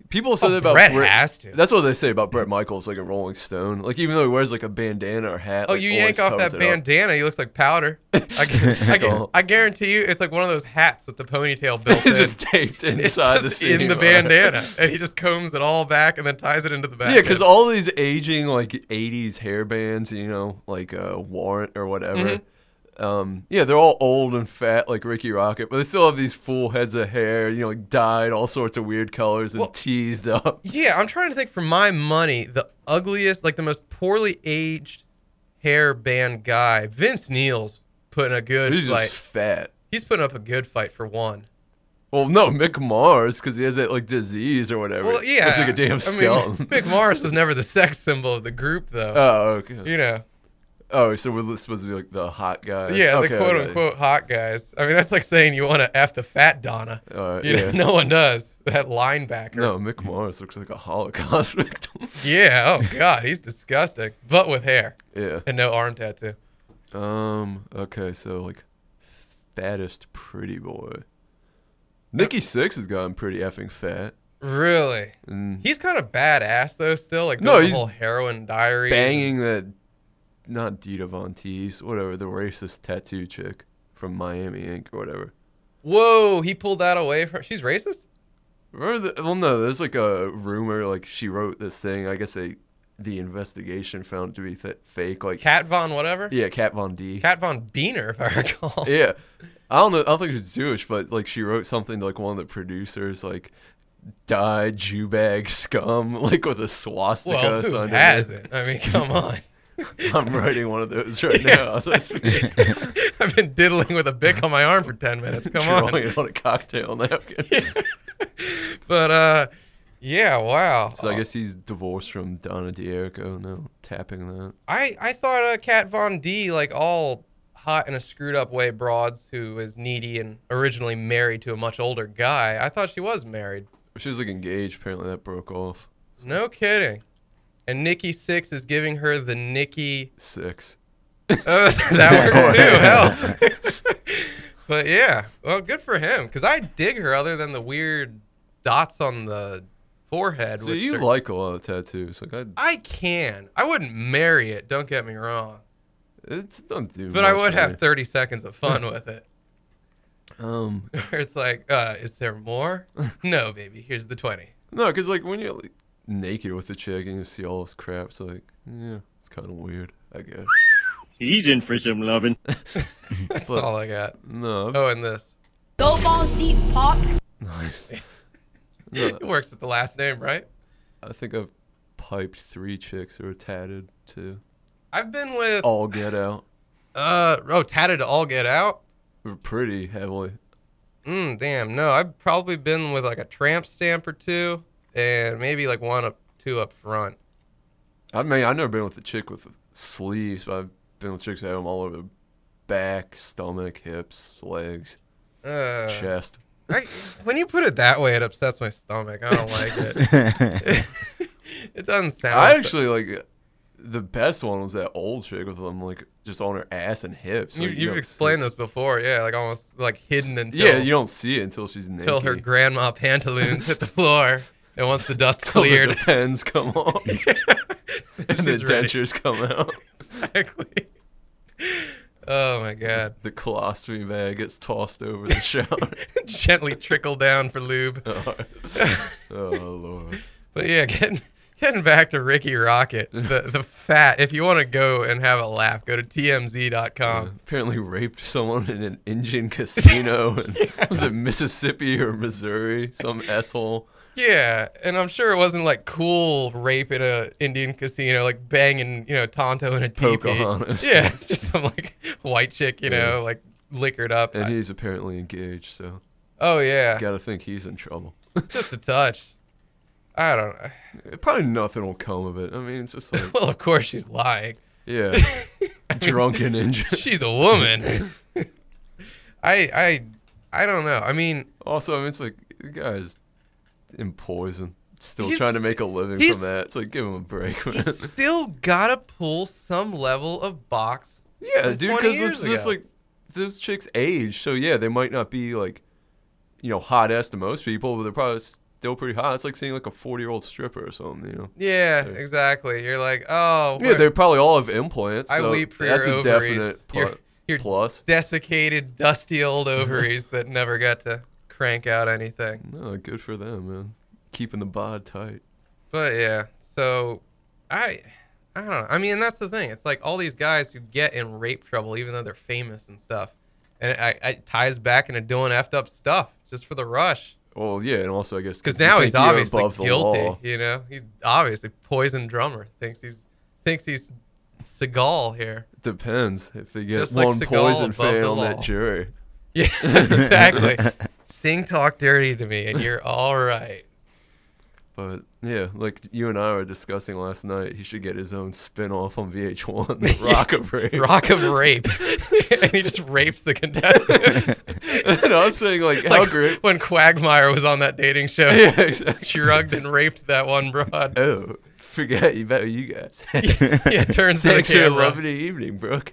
People say Oh, that about Brett Brett. has to. That's what they say about Brett Michaels, like a Rolling Stone. Like even though he wears like a bandana or hat. Oh, like, you always yank off covers that it up. bandana, he looks like powder. I, gu- I, gu- I guarantee you, it's like one of those hats with the ponytail built in. It's just taped inside it's just the in the seam. bandana, and he just combs it all back and then ties it into the back. Yeah, because end. all these aging like eighties hair bands, you know, like uh, Warrant or whatever. Mhm. Um, yeah, they're all old and fat like Ricky Rocket, but they still have these full heads of hair, you know, like dyed all sorts of weird colors and Well, teased up. Yeah, I'm trying to think for my money, the ugliest, like the most poorly aged hair band guy, Vince Neil's putting a good He's fight. just fat. He's putting up a good fight for one. Well, no, Mick Mars, because he has that like disease or whatever. Well, yeah. Looks like a damn I mean, skeleton. Mick Mars was never the sex symbol of the group, though. Oh, okay. You know. Oh, so we're supposed to be like the hot guys. Yeah, okay, the quote okay. unquote hot guys. I mean, that's like saying you want to F the fat Donna. All right, you know, yeah. no one does. That linebacker. No, Mick Mars looks like a Holocaust victim. Yeah, oh God, he's disgusting. But with hair. Yeah. And no arm tattoo. Um, okay, so like fattest pretty boy. Nikki Sixx has gotten pretty effing fat. Really? And He's kind of badass though still, like No, doing the he's whole heroin diary. banging that, not Dita Von Teese, whatever, the racist tattoo chick from Miami Incorporated or whatever. Whoa, he pulled that away from she's racist? Remember the, well, no, there's like a rumor, like she wrote this thing. I guess they, the investigation found it to be th- fake. Like Kat Von whatever? Yeah, Kat Von D. Kat Von Biener, if I recall. Yeah, I don't know. I don't think she's Jewish, but like she wrote something to like one of the producers, like "died Jew bag scum," like with a swastika. Well, who underneath. hasn't? I mean, come on. I'm writing one of those right now. as I speak. I've been diddling with a bic on my arm for ten minutes. Come on. Drawing it on a cocktail napkin. But uh, yeah, wow. So I guess he's divorced from Donna D'Erico now, tapping that. I I thought uh, Kat Von D, like all hot in a screwed up way broads who is needy and originally married to a much older guy. I thought she was married. She was like engaged. Apparently that broke off. No kidding. And Nikki Sixx is giving her the Nikki Six. Uh, that works too. Hell. But yeah, well, good for him. Because I dig her, other than the weird dots on the forehead. So which you are- like a lot of tattoos? Like I, I can. I wouldn't marry it. Don't get me wrong. it's don't do. But I much would for have me. thirty seconds of fun with it. Um, Where it's like, uh, is there more? No, baby. Here's the twenty. no, because like when you're like, naked with a chick and you see all this crap, it's like, yeah, it's kind of weird, I guess. He's in for some loving. That's But- all I got. No. Oh, and this. Go balls deep, pop. Nice. No, It works with the last name, right? I think I've piped three chicks who are tatted too. I've been with. All get out. Uh oh, tatted to all get out. We're pretty heavily. Mm, damn. No, I've probably been with like a tramp stamp or two, and maybe like one up, two up front. I mean, I've never been with a chick with sleeves, but I've been with chicks that have them all over the back, stomach, hips, legs, Uh, chest. I, when you put it that way, it upsets my stomach. I don't like it. It doesn't sound. I so- actually like the best one was that old chick with them like just on her ass and hips. You, like, you've don't explained see- this before, yeah, like almost like hidden until Yeah, you don't see it until she's naked. until her grandma pantaloons hit the floor, and once the dust Till the cleared, pens come off and the she's ready. dentures come out. Exactly. Oh my god. The colostomy bag gets tossed over the shower. Gently trickle down for lube. oh, oh lord. But yeah, getting getting back to Ricky Rocket, the the fat. If you want to go and have a laugh, go to T M Z dot com. Apparently raped someone in an Indian casino in was it Mississippi or Missouri? Some asshole. Yeah, and I'm sure it wasn't like cool rape in a Indian casino, like banging, you know, Tonto in a teepee. Pocahontas. Yeah, it's just some like white chick, you Yeah. know, like liquored up. And he's apparently engaged, so Oh yeah, gotta think he's in trouble. just a touch. I don't know. Probably nothing will come of it. I mean, it's just like, Well, of course she's lying. yeah, drunk and injured. She's a woman. I I I don't know. I mean, Also, I mean, it's like the guy's in poison, still He's- trying to make a living he's- from that. It's like give him a break, man. he's still gotta pull some level of box. Yeah, from dude, twenty because years it's just ago. like those chicks age, so yeah, they might not be like, you know, hot ass to most people, but they're probably still still pretty hot. It's like seeing like a forty-year-old stripper or something, you know? Yeah, exactly. You're like, oh. Yeah, they probably all have implants. I so weep for that's your a ovaries. definite Your, pl- your plus. desiccated, dusty old ovaries that never got to crank out anything. No, good for them, man. Keeping the bod tight. But yeah, so I, I don't know. I mean, that's the thing. It's like all these guys who get in rape trouble, even though they're famous and stuff, and it, I, it ties back into doing effed up stuff just for the rush. Well, yeah, and also I guess because you now think he's you're obviously above the guilty. law. You know, he's obviously poisoned drummer. Thinks he's thinks he's Seagal here. Depends if they get Just like one Seagal poison above fan the on law. that jury. Yeah, exactly. Sing talk dirty to me, and you're all right. But yeah, like you and I were discussing last night, he should get his own spin-off on V H one, the Rock of Rape. Rock of Rape. And he just rapes the contestants. And I was saying, like, how Like great. when Quagmire was on that dating show. Yeah, exactly. Shrugged and raped that one broad. Oh, forget you about you guys. Yeah, turns to the Thanks for a camera. lovely evening, Brooke.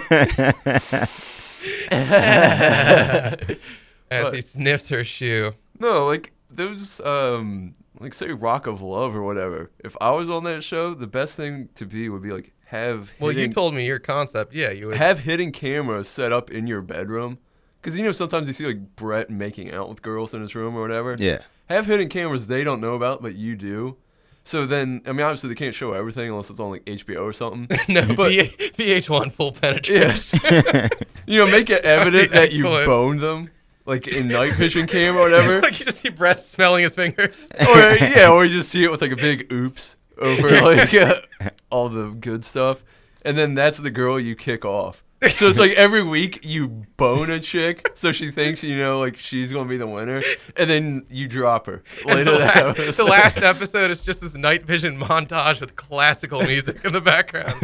As But- he sniffs her shoe. No, like those, um, like say Rock of Love or whatever. If I was on that show, the best thing to be would be like have. Well, you hidden- told me your concept. Yeah, you would. have hidden cameras set up in your bedroom, because you know sometimes you see like Brett making out with girls in his room or whatever. Yeah. Have hidden cameras they don't know about, but you do. So then, I mean, obviously they can't show everything unless it's on like H B O or something. No, but V H one full penetration. yeah, you know, make it evident That'd that be you excellent. boned them, like in night vision cam or whatever. Like you just see Brett smelling his fingers. Or yeah, or you just see it with like a big oops over like uh, all the good stuff, and then that's the girl you kick off. So it's like every week you bone a chick, so she thinks you know like she's gonna be the winner, and then you drop her And later. the, that la- episode. the last episode is just this night vision montage with classical music in the background.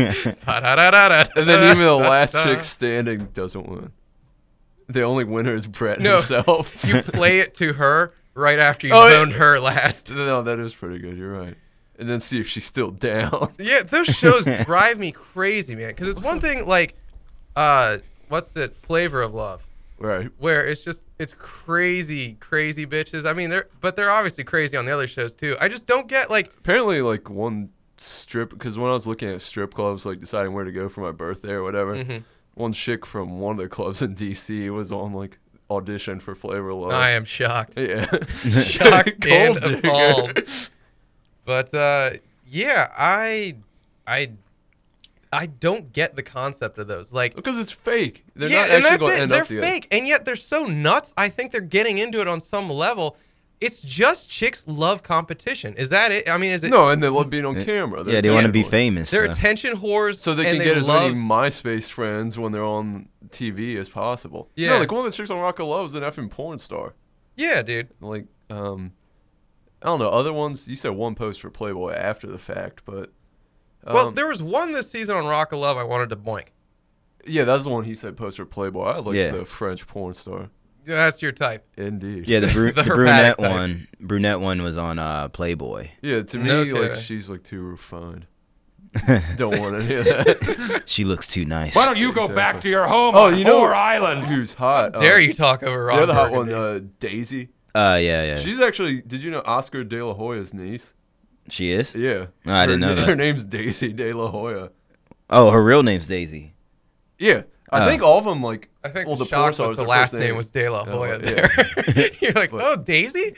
and then even the last chick standing doesn't win. The only winner is Brett No, himself. you play it to her right after you Oh, yeah. boned her last. No, that is pretty good. You're right. And then see if she's still down. Yeah, those shows drive me crazy, man. Because it's one thing like, uh, what's it, Flavor of Love, Right. where it's just it's crazy, crazy bitches. I mean, they're but they're obviously crazy on the other shows too. I just don't get like. Apparently, like one strip, because when I was looking at strip clubs, like deciding where to go for my birthday or whatever, Mhm. one chick from one of the clubs in D C was on like audition for Flavor of Love. I am shocked. Yeah. Shocked and Gold digger. appalled. But uh, yeah, I, I, I don't get the concept of those. Like, Because it's fake. They're yeah, not and actually that's going to it. end They're up together. fake, and yet they're so nuts. I think they're getting into it on some level. It's just chicks love competition. Is that it? I mean, is it? No, and they love being on camera. They're Yeah, they want to be attention whores. famous. They're so. attention whores, So they and can get as love. many MySpace friends when they're on T V as possible. Yeah. No, like one of the chicks on Rock of Love is an effing porn star. Yeah, dude. Like, um, I don't know. Other ones, you said one post for Playboy after the fact, but. Um, Well, there was one this season on Rock of Love I wanted to boink. Yeah, that's the one he said post for Playboy. I like Yeah. the French porn star. That's your type. Indeed. Yeah, the, bru- The the herpatic brunette type. one. Brunette one was on uh, Playboy. Yeah, to me, No like kidding. she's like too refined. Don't want any of that. She looks too nice. Why don't you go back Exactly. to your home Oh, on you know Whore Island? who's hot? Dare Uh, you talk over Rob The other hot one, Burgundy. uh, Daisy. Uh, yeah, yeah. She's actually. Did you know Oscar De La Hoya's niece? she is. Yeah. Oh, I didn't Her- know that. Her name's Daisy De La Hoya. Oh, her real name's Daisy. Yeah, I Oh. think all of them like. I think well, the the porn shock stars, was the their last first name name. was De La Oh, Hoya yeah. there. You're like, But- oh, Daisy?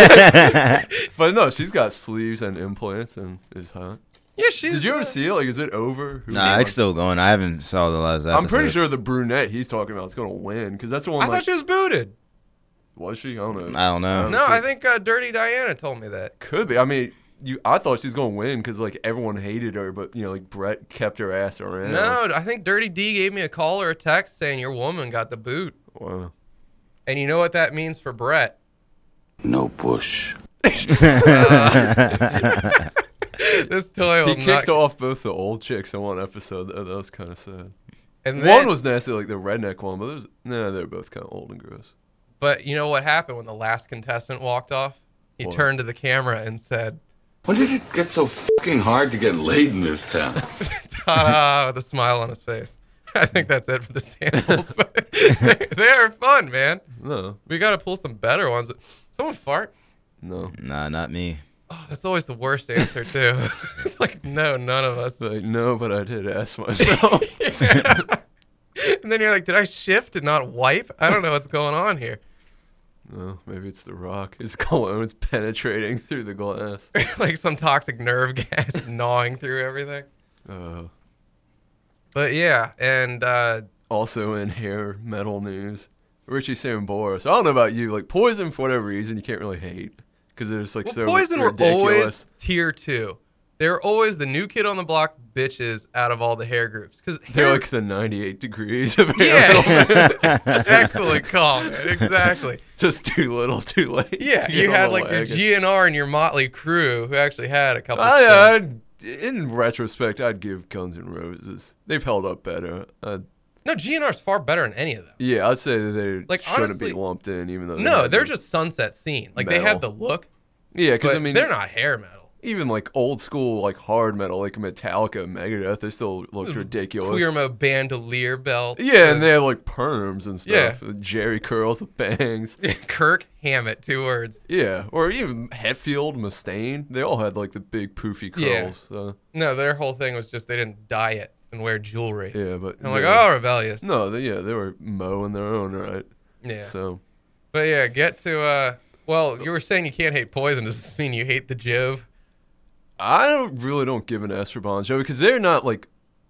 But no, she's got sleeves and implants and is hot. Yeah, she's. Did you ever uh, see it? Like, is it over? Who's Nah, on? it's still going. I haven't saw the last episode. I'm pretty sure the brunette he's talking about is gonna win because that's the one. I like, thought she was booted. was she? I don't know. I don't know. No, I think uh, Dirty Diana told me that. Could be. I mean, you. I thought she was gonna win because like everyone hated her, but you know, like Brett kept her ass around. No, I think Dirty D gave me a call or a text saying your woman got the boot. Wow. And you know what that means for Brett? No push. This toy will He not. kicked off both the old chicks in one episode. That, that was kind of sad. And One then, was nasty, like the redneck one, but there's no, they're both kind of old and gross. but you know what happened when the last contestant walked off? He What? turned to the camera and said, When did it get so fucking hard to get laid in this town? ta-da, with a smile on his face. I think that's it for the samples, but they, they are fun, man. No. We got to pull some better ones. Someone fart. No. Nah, not me. Oh, that's always the worst answer too. It's like, no, none of us. Like, no, but I did ask myself. Yeah. And then you're like, did I shift and not wipe? I don't know what's going on here. No, maybe it's the rock. His cologne's penetrating through the glass. Like some toxic nerve gas gnawing through everything. Uh, But yeah, and uh, also in hair metal news, Richie Sambora. So I don't know about you, like Poison for whatever reason you can't really hate because it's like well, so Poison were ridiculous. always tier two. They were always the new kid on the block bitches out of all the hair groups because They're like the ninety-eight degrees of hair yeah. metal. Excellent call, man. Exactly. Just too little, too late. Yeah, you on had the like your wagon. G N R and your Motley Crue who actually had a couple. Oh, yeah, things. I'd, in retrospect, I'd give Guns N' Roses. They've held up better. Uh, No, G N R's far better than any of them. yeah, I'd say that they Like, shouldn't honestly- be lumped in, even though they No, had they're the- just Sunset Scene. Like they had the metal. look. Yeah, because but I mean, they're not hair metal. even like old school, like hard metal, like Metallica, Megadeth, they still looked ridiculous. Queermo bandolier belt. Yeah, and they had like perms and Yeah. stuff. Jerry curls with bangs. Kirk Hammett, two words. Yeah, or even Hetfield, Mustaine. They all had like the big poofy curls. Yeah. So. No, their whole thing was just they didn't dye it and wear jewelry. Yeah, but I'm like, they- oh, rebellious. No, they, yeah, they were Mo in their own right. Yeah. So. But yeah, get to uh. Well, you were saying you can't hate Poison. Does this mean you hate the Jove? I don't really don't give an S for Bon Jovi because they're not like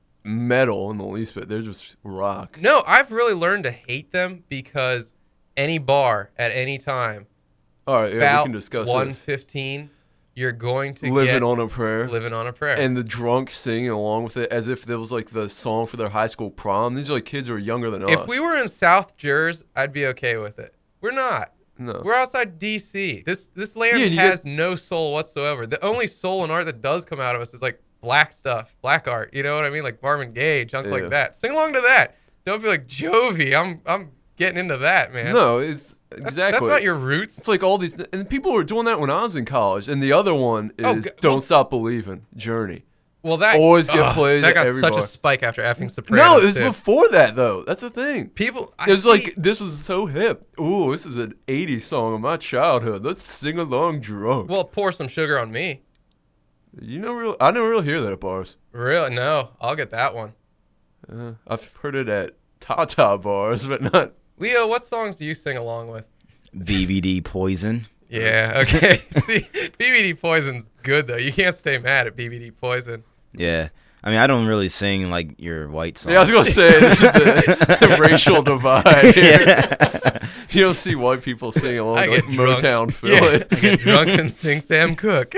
metal in the least bit. They're just rock. No, I've really learned to hate them because any bar at any time, All right, yeah, about we can discuss one this. fifteen, you're going to Living get on a Prayer. Living on a Prayer. And the drunk singing along with it as if it was like the song for their high school prom. These are like kids who are younger than us. If we were in South Jersey, I'd be okay with it. We're not. No. We're outside D C. This this land Yeah, you has get- no soul whatsoever. The only soul and art that does come out of us is like black stuff, black art. You know what I mean? Like Marvin Gaye, junk Yeah. like that. Sing along to that. Don't be like Jovi. I'm I'm getting into that, man. No, it's That's- exactly. That's not your roots. It's like all these, and people were doing that when I was in college. And the other one is Oh, g- "Don't well- Stop Believing," Journey. Well, that Always get ugh, played That at got every such bar. a spike after effing No, Sopranos. it was too. before that though. That's the thing. People. I It was see- like this was so hip. Ooh, this is an eighties song of my childhood. Let's sing along drunk. Well, pour some sugar on me. You know, real. I never really hear that at bars. Really? No, I'll get that one. Uh, I've heard it at Tata bars, but not. Leo, what songs do you sing along with? B B D Poison. Yeah. Okay. See, B B D Poison's good though. You can't stay mad at B B D Poison. Yeah. I mean, I don't really sing like your white songs. Yeah, I was gonna say this is a, a racial divide. Here. Yeah. You don't see white people sing along I to like get drunk. Motown Yeah, Philly. I get drunk and sing Sam Cooke.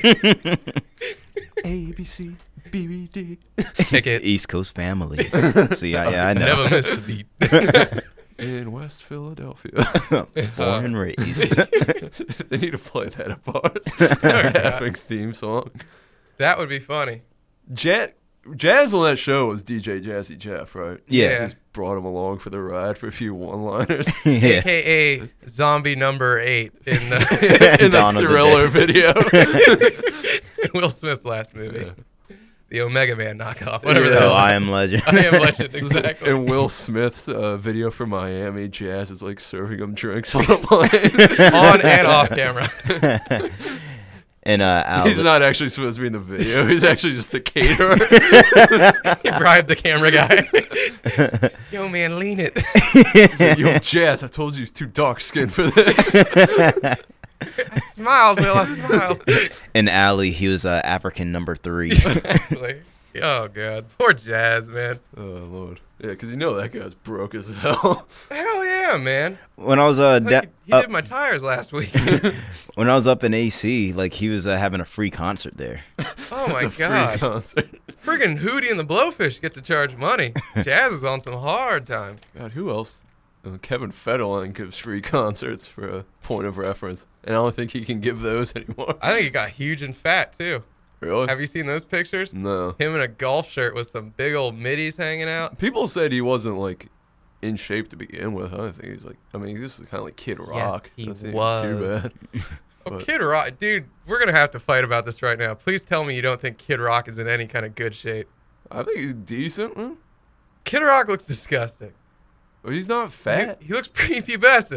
A B C B B D. Ticket. East Coast family. See, I, yeah, I know. Never missed a beat. In West Philadelphia. Born and raised. They need to play that at bars. Epic theme song. That would be funny. Jazz, Jazz on that show was D J Jazzy Jeff, right? Yeah. Just brought him along for the ride for a few one-liners. Yeah. A K A zombie number eight in the, In the Dawn of the Thriller Dead. video. Will Smith's last movie. Yeah. The Omega Man knockoff. Whatever Yeah. the hell. Oh, I am legend. I am legend, exactly. And Will Smith's uh, video for Miami, Jazz is like serving him drinks on a plane. On and off camera. And uh, Al, He's not actually supposed to be in the video. He's actually just the caterer. He bribed the camera guy. Yo, man, lean it. He's like, yo, Jazz, I told you he's too dark skinned for this. I smiled, Will. I smiled. in Alley, he was uh, African number three. Exactly. Oh, God. Poor Jazz, man. Oh, Lord. Yeah, because you know that guy's broke as hell. Hell yeah, man. When I was uh, Look, da- he he up, did my tires last week. when I was up in A C, like he was uh, having a free concert there. Oh, my The free God. concert. Friggin' Hootie and the Blowfish get to charge money. Jazz is on some hard times. God, who else? Uh, Kevin Federline gives free concerts for a point of reference. And I don't think he can give those anymore. I think he got huge and fat, too. Really? Have you seen those pictures? No. Him in a golf shirt with some big old middies hanging out. People said he wasn't, like, in shape to begin with. I don't think he's like, I mean, this is kind of like Kid Rock. he Doesn't seem was. Too bad. Oh, But- Kid Rock. Dude, we're going to have to fight about this right now. Please tell me you don't think Kid Rock is in any kind of good shape. I think he's decent, man. Kid Rock looks disgusting. But he's not He, fat. he looks prepubescent.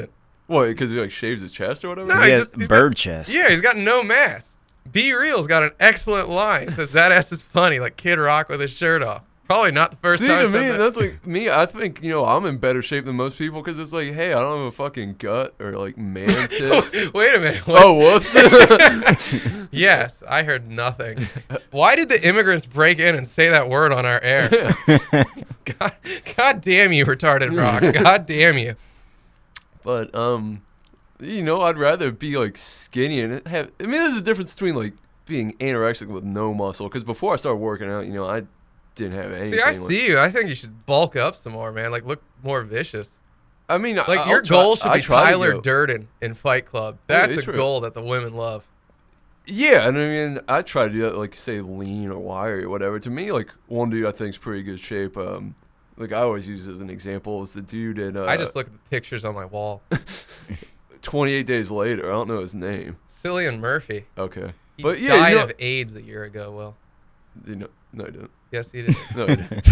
What? Because he like shaves his chest or whatever. No, He he has just- he's bird got- chest. Yeah, he's got no mask. Be Real's got an excellent line. Says that ass is funny, like Kid Rock with his shirt off. Probably not the first See, time. to I said me, that. that's like me. I think you know I'm in better shape than most people because it's like, hey, I don't have a fucking gut or like man tits. Wait a minute. What? Oh, whoops. Yes, I heard nothing. Why did the immigrants break in and say that word on our air? God, God damn you, retarded rock. God damn you. But um, you know, I'd rather be like skinny and have. I mean, there's a difference between like being anorexic with no muscle. Because before I started working out, you know, I didn't have anything. See, I like- see you. I think you should bulk up some more, man. Like, look more vicious. I mean, Like, I'll your try- goal should I be try to Tyler go- Durden in Fight Club. Yeah, That's it's a true. goal that the women love. Yeah, and I mean, I try to do that, like, say, lean or wiry or whatever. To me, like, one dude I think's pretty good shape. Um, like, I always use as an example is the dude in. Uh, I just look at the pictures on my wall. twenty-eight days later, I don't know his name. Cillian Murphy. Okay, He but yeah, died you know, of AIDS a year ago, Will. you know, no, I didn't. Yes, he did. No, I didn't.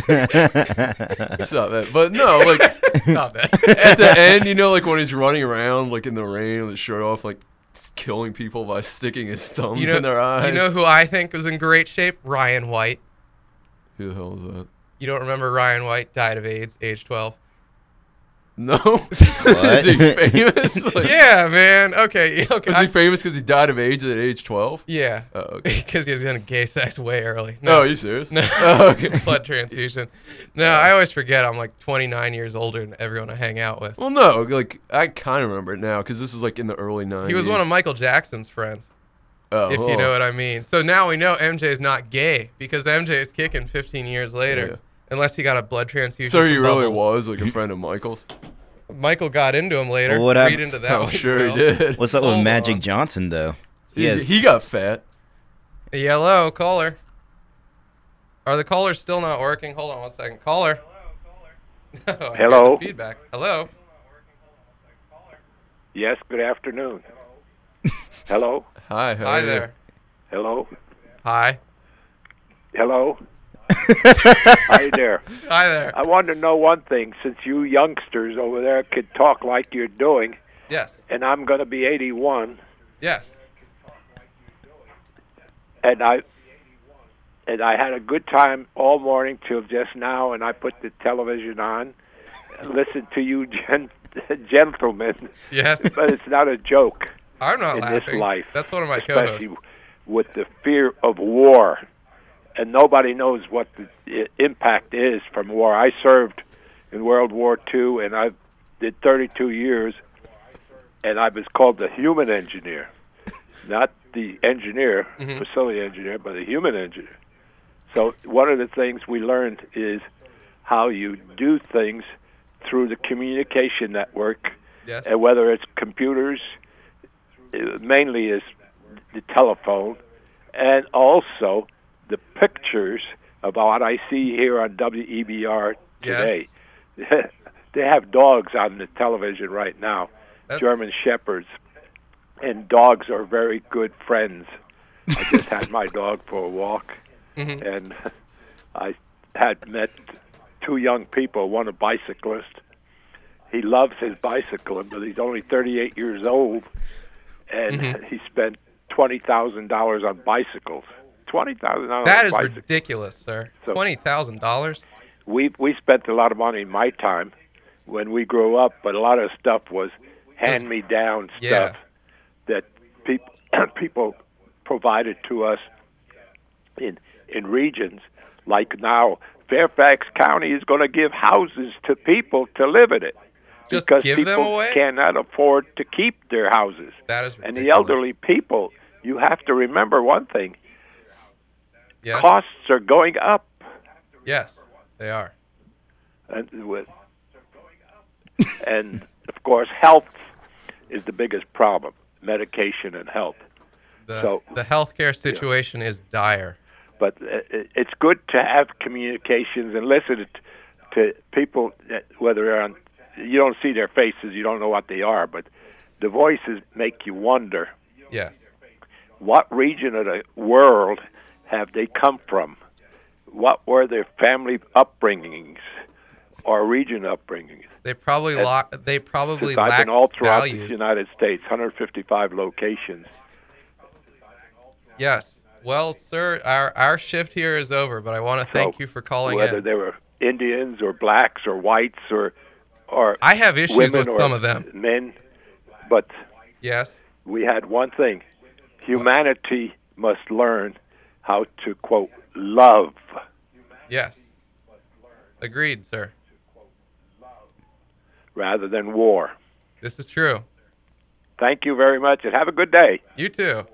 Stop that. But no, like, Stop that. at the end, you know, like when he's running around, like in the rain with his shirt off, like killing people by sticking his thumbs You know, in their eyes. you know who I think was in great shape? Ryan White. Who the hell is that? You don't remember Ryan White died of AIDS, age twelve? No. Is he famous? Like, Yeah, man. Okay. Okay. Was I- he famous because he died of AIDS at age twelve? yeah. Oh, okay. Because he was in gay sex way early. No, are you serious? No. Oh, okay. Blood transfusion. No, I always forget I'm like twenty-nine years older than everyone I hang out with. Well, no, like I kind of remember it now because this is like in the early nineties. He was one of Michael Jackson's friends, oh, if oh. you know what I mean. So now we know M J is not gay because M J is kicking fifteen years later, Yeah. unless he got a blood transfusion. So from he really Bubbles. was like a friend of Michael's. Michael got into him later. Well, what Read happened- into that. I'm one, sure Will. he did. What's up with Hold Magic on. Johnson though? He, Yes. he got fat. Yellow caller. Are the callers still not working? Hold on one second. Caller. Oh, I hear Hello? the feedback. Hello. Yes, good afternoon. Hello? Hi. How Hi are you? there. Hello? Hi. Hello? Hi there. Hi there. I want to know one thing. Since you youngsters over there could talk like you're doing, Yes. and I'm going to be eighty-one, Yes. and I and I had a good time all morning till just now, and I put the television on and listened to you gen- gentlemen. Yes. But it's not a joke I'm not in laughing. this life. That's one of my especially co-hosts. with the fear of war. And nobody knows what the i- impact is from war. I served in World War Two, and I did thirty-two years, and I was called the human engineer, not the engineer, Mhm. facility engineer, but the human engineer. So one of the things we learned is how you do things through the communication network, Yes. and whether it's computers, uh, mainly is the telephone, and also the pictures of what I see here on W E B R today. They have dogs on the television right now, That's- German Shepherds, and dogs are very good friends. I just had my dog for a walk, Mhm. and I had met two young people, one a bicyclist. He loves his bicycling, but he's only thirty-eight years old, and Mhm. he spent twenty thousand dollars on bicycles. twenty thousand dollars That on is bicycles. ridiculous, sir. So- Twenty thousand dollars. We we spent a lot of money in my time when we grew up, but a lot of stuff was hand-me-down Yeah. stuff that people people provided to us in in regions like now. Fairfax County is going to give houses to people to live in it Just because give them people away? cannot afford to keep their houses. That is And ridiculous. the elderly people, you have to remember one thing: Yes. costs are going up. Yes, they are. and with and of course health is the biggest problem, medication and health. The, So- the healthcare situation is dire. But uh, it- it's good to have communications and listen to, to people that, whether they're on, you don't see their faces, you don't know what they are, but the voices make you wonder Yes. what region of the world have they come from, what were their family upbringings, our region upbringing. They probably That's- lock. They probably I've lack been all throughout values. the United States, one hundred fifty-five locations. Yes. Well, sir, our our shift here is over, but I want to thank So, you for calling Whether in. they were Indians or blacks or whites or or I have issues women with or some of them. men, but Yes. we had one thing: humanity must learn how to quote love. Yes. Agreed, sir. Rather than war. This is true. Thank you very much, and have a good day. You too.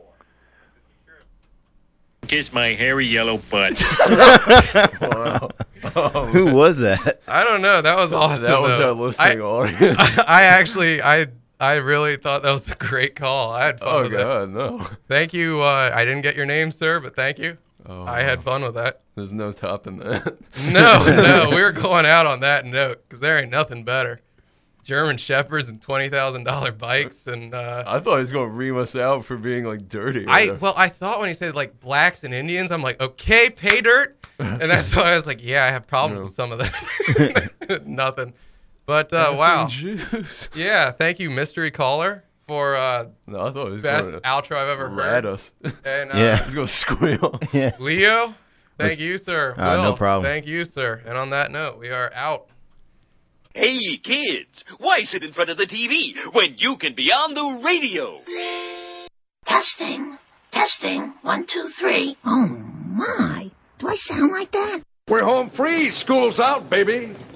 Kiss my hairy yellow butt. Wow. Oh, Who man. was that? I don't know. That was awesome. That was though. our listening I, audience. I, I actually, I, I really thought that was a great call. I had fun Oh, with God, it. no. Thank you. Uh, I didn't get your name, sir, but thank you. Oh, I had fun with that. There's no topping that. No, no, we were going out on that note because there ain't nothing better. German Shepherds and twenty thousand dollar bikes, and uh, I thought he was gonna ream us out for being like dirty. or I whatever. well, I thought when he said like blacks and Indians, I'm like, okay, pay dirt, and that's why I was like, yeah, I have problems No. with some of that. Nothing, but uh, Effing wow, Jews. yeah, thank you, mystery caller, for uh, No, I thought he was best gonna outro I've ever rat heard. us. And uh, Yeah. He's gonna squeal. Yeah. Leo, thank Let's- you, sir. Uh, no Will, problem. Thank you, sir. And on that note, we are out. Hey, kids, why sit in front of the T V when you can be on the radio? Testing. Testing. One, two, three. Oh, my. Do I sound like that? We're home free. School's out, baby.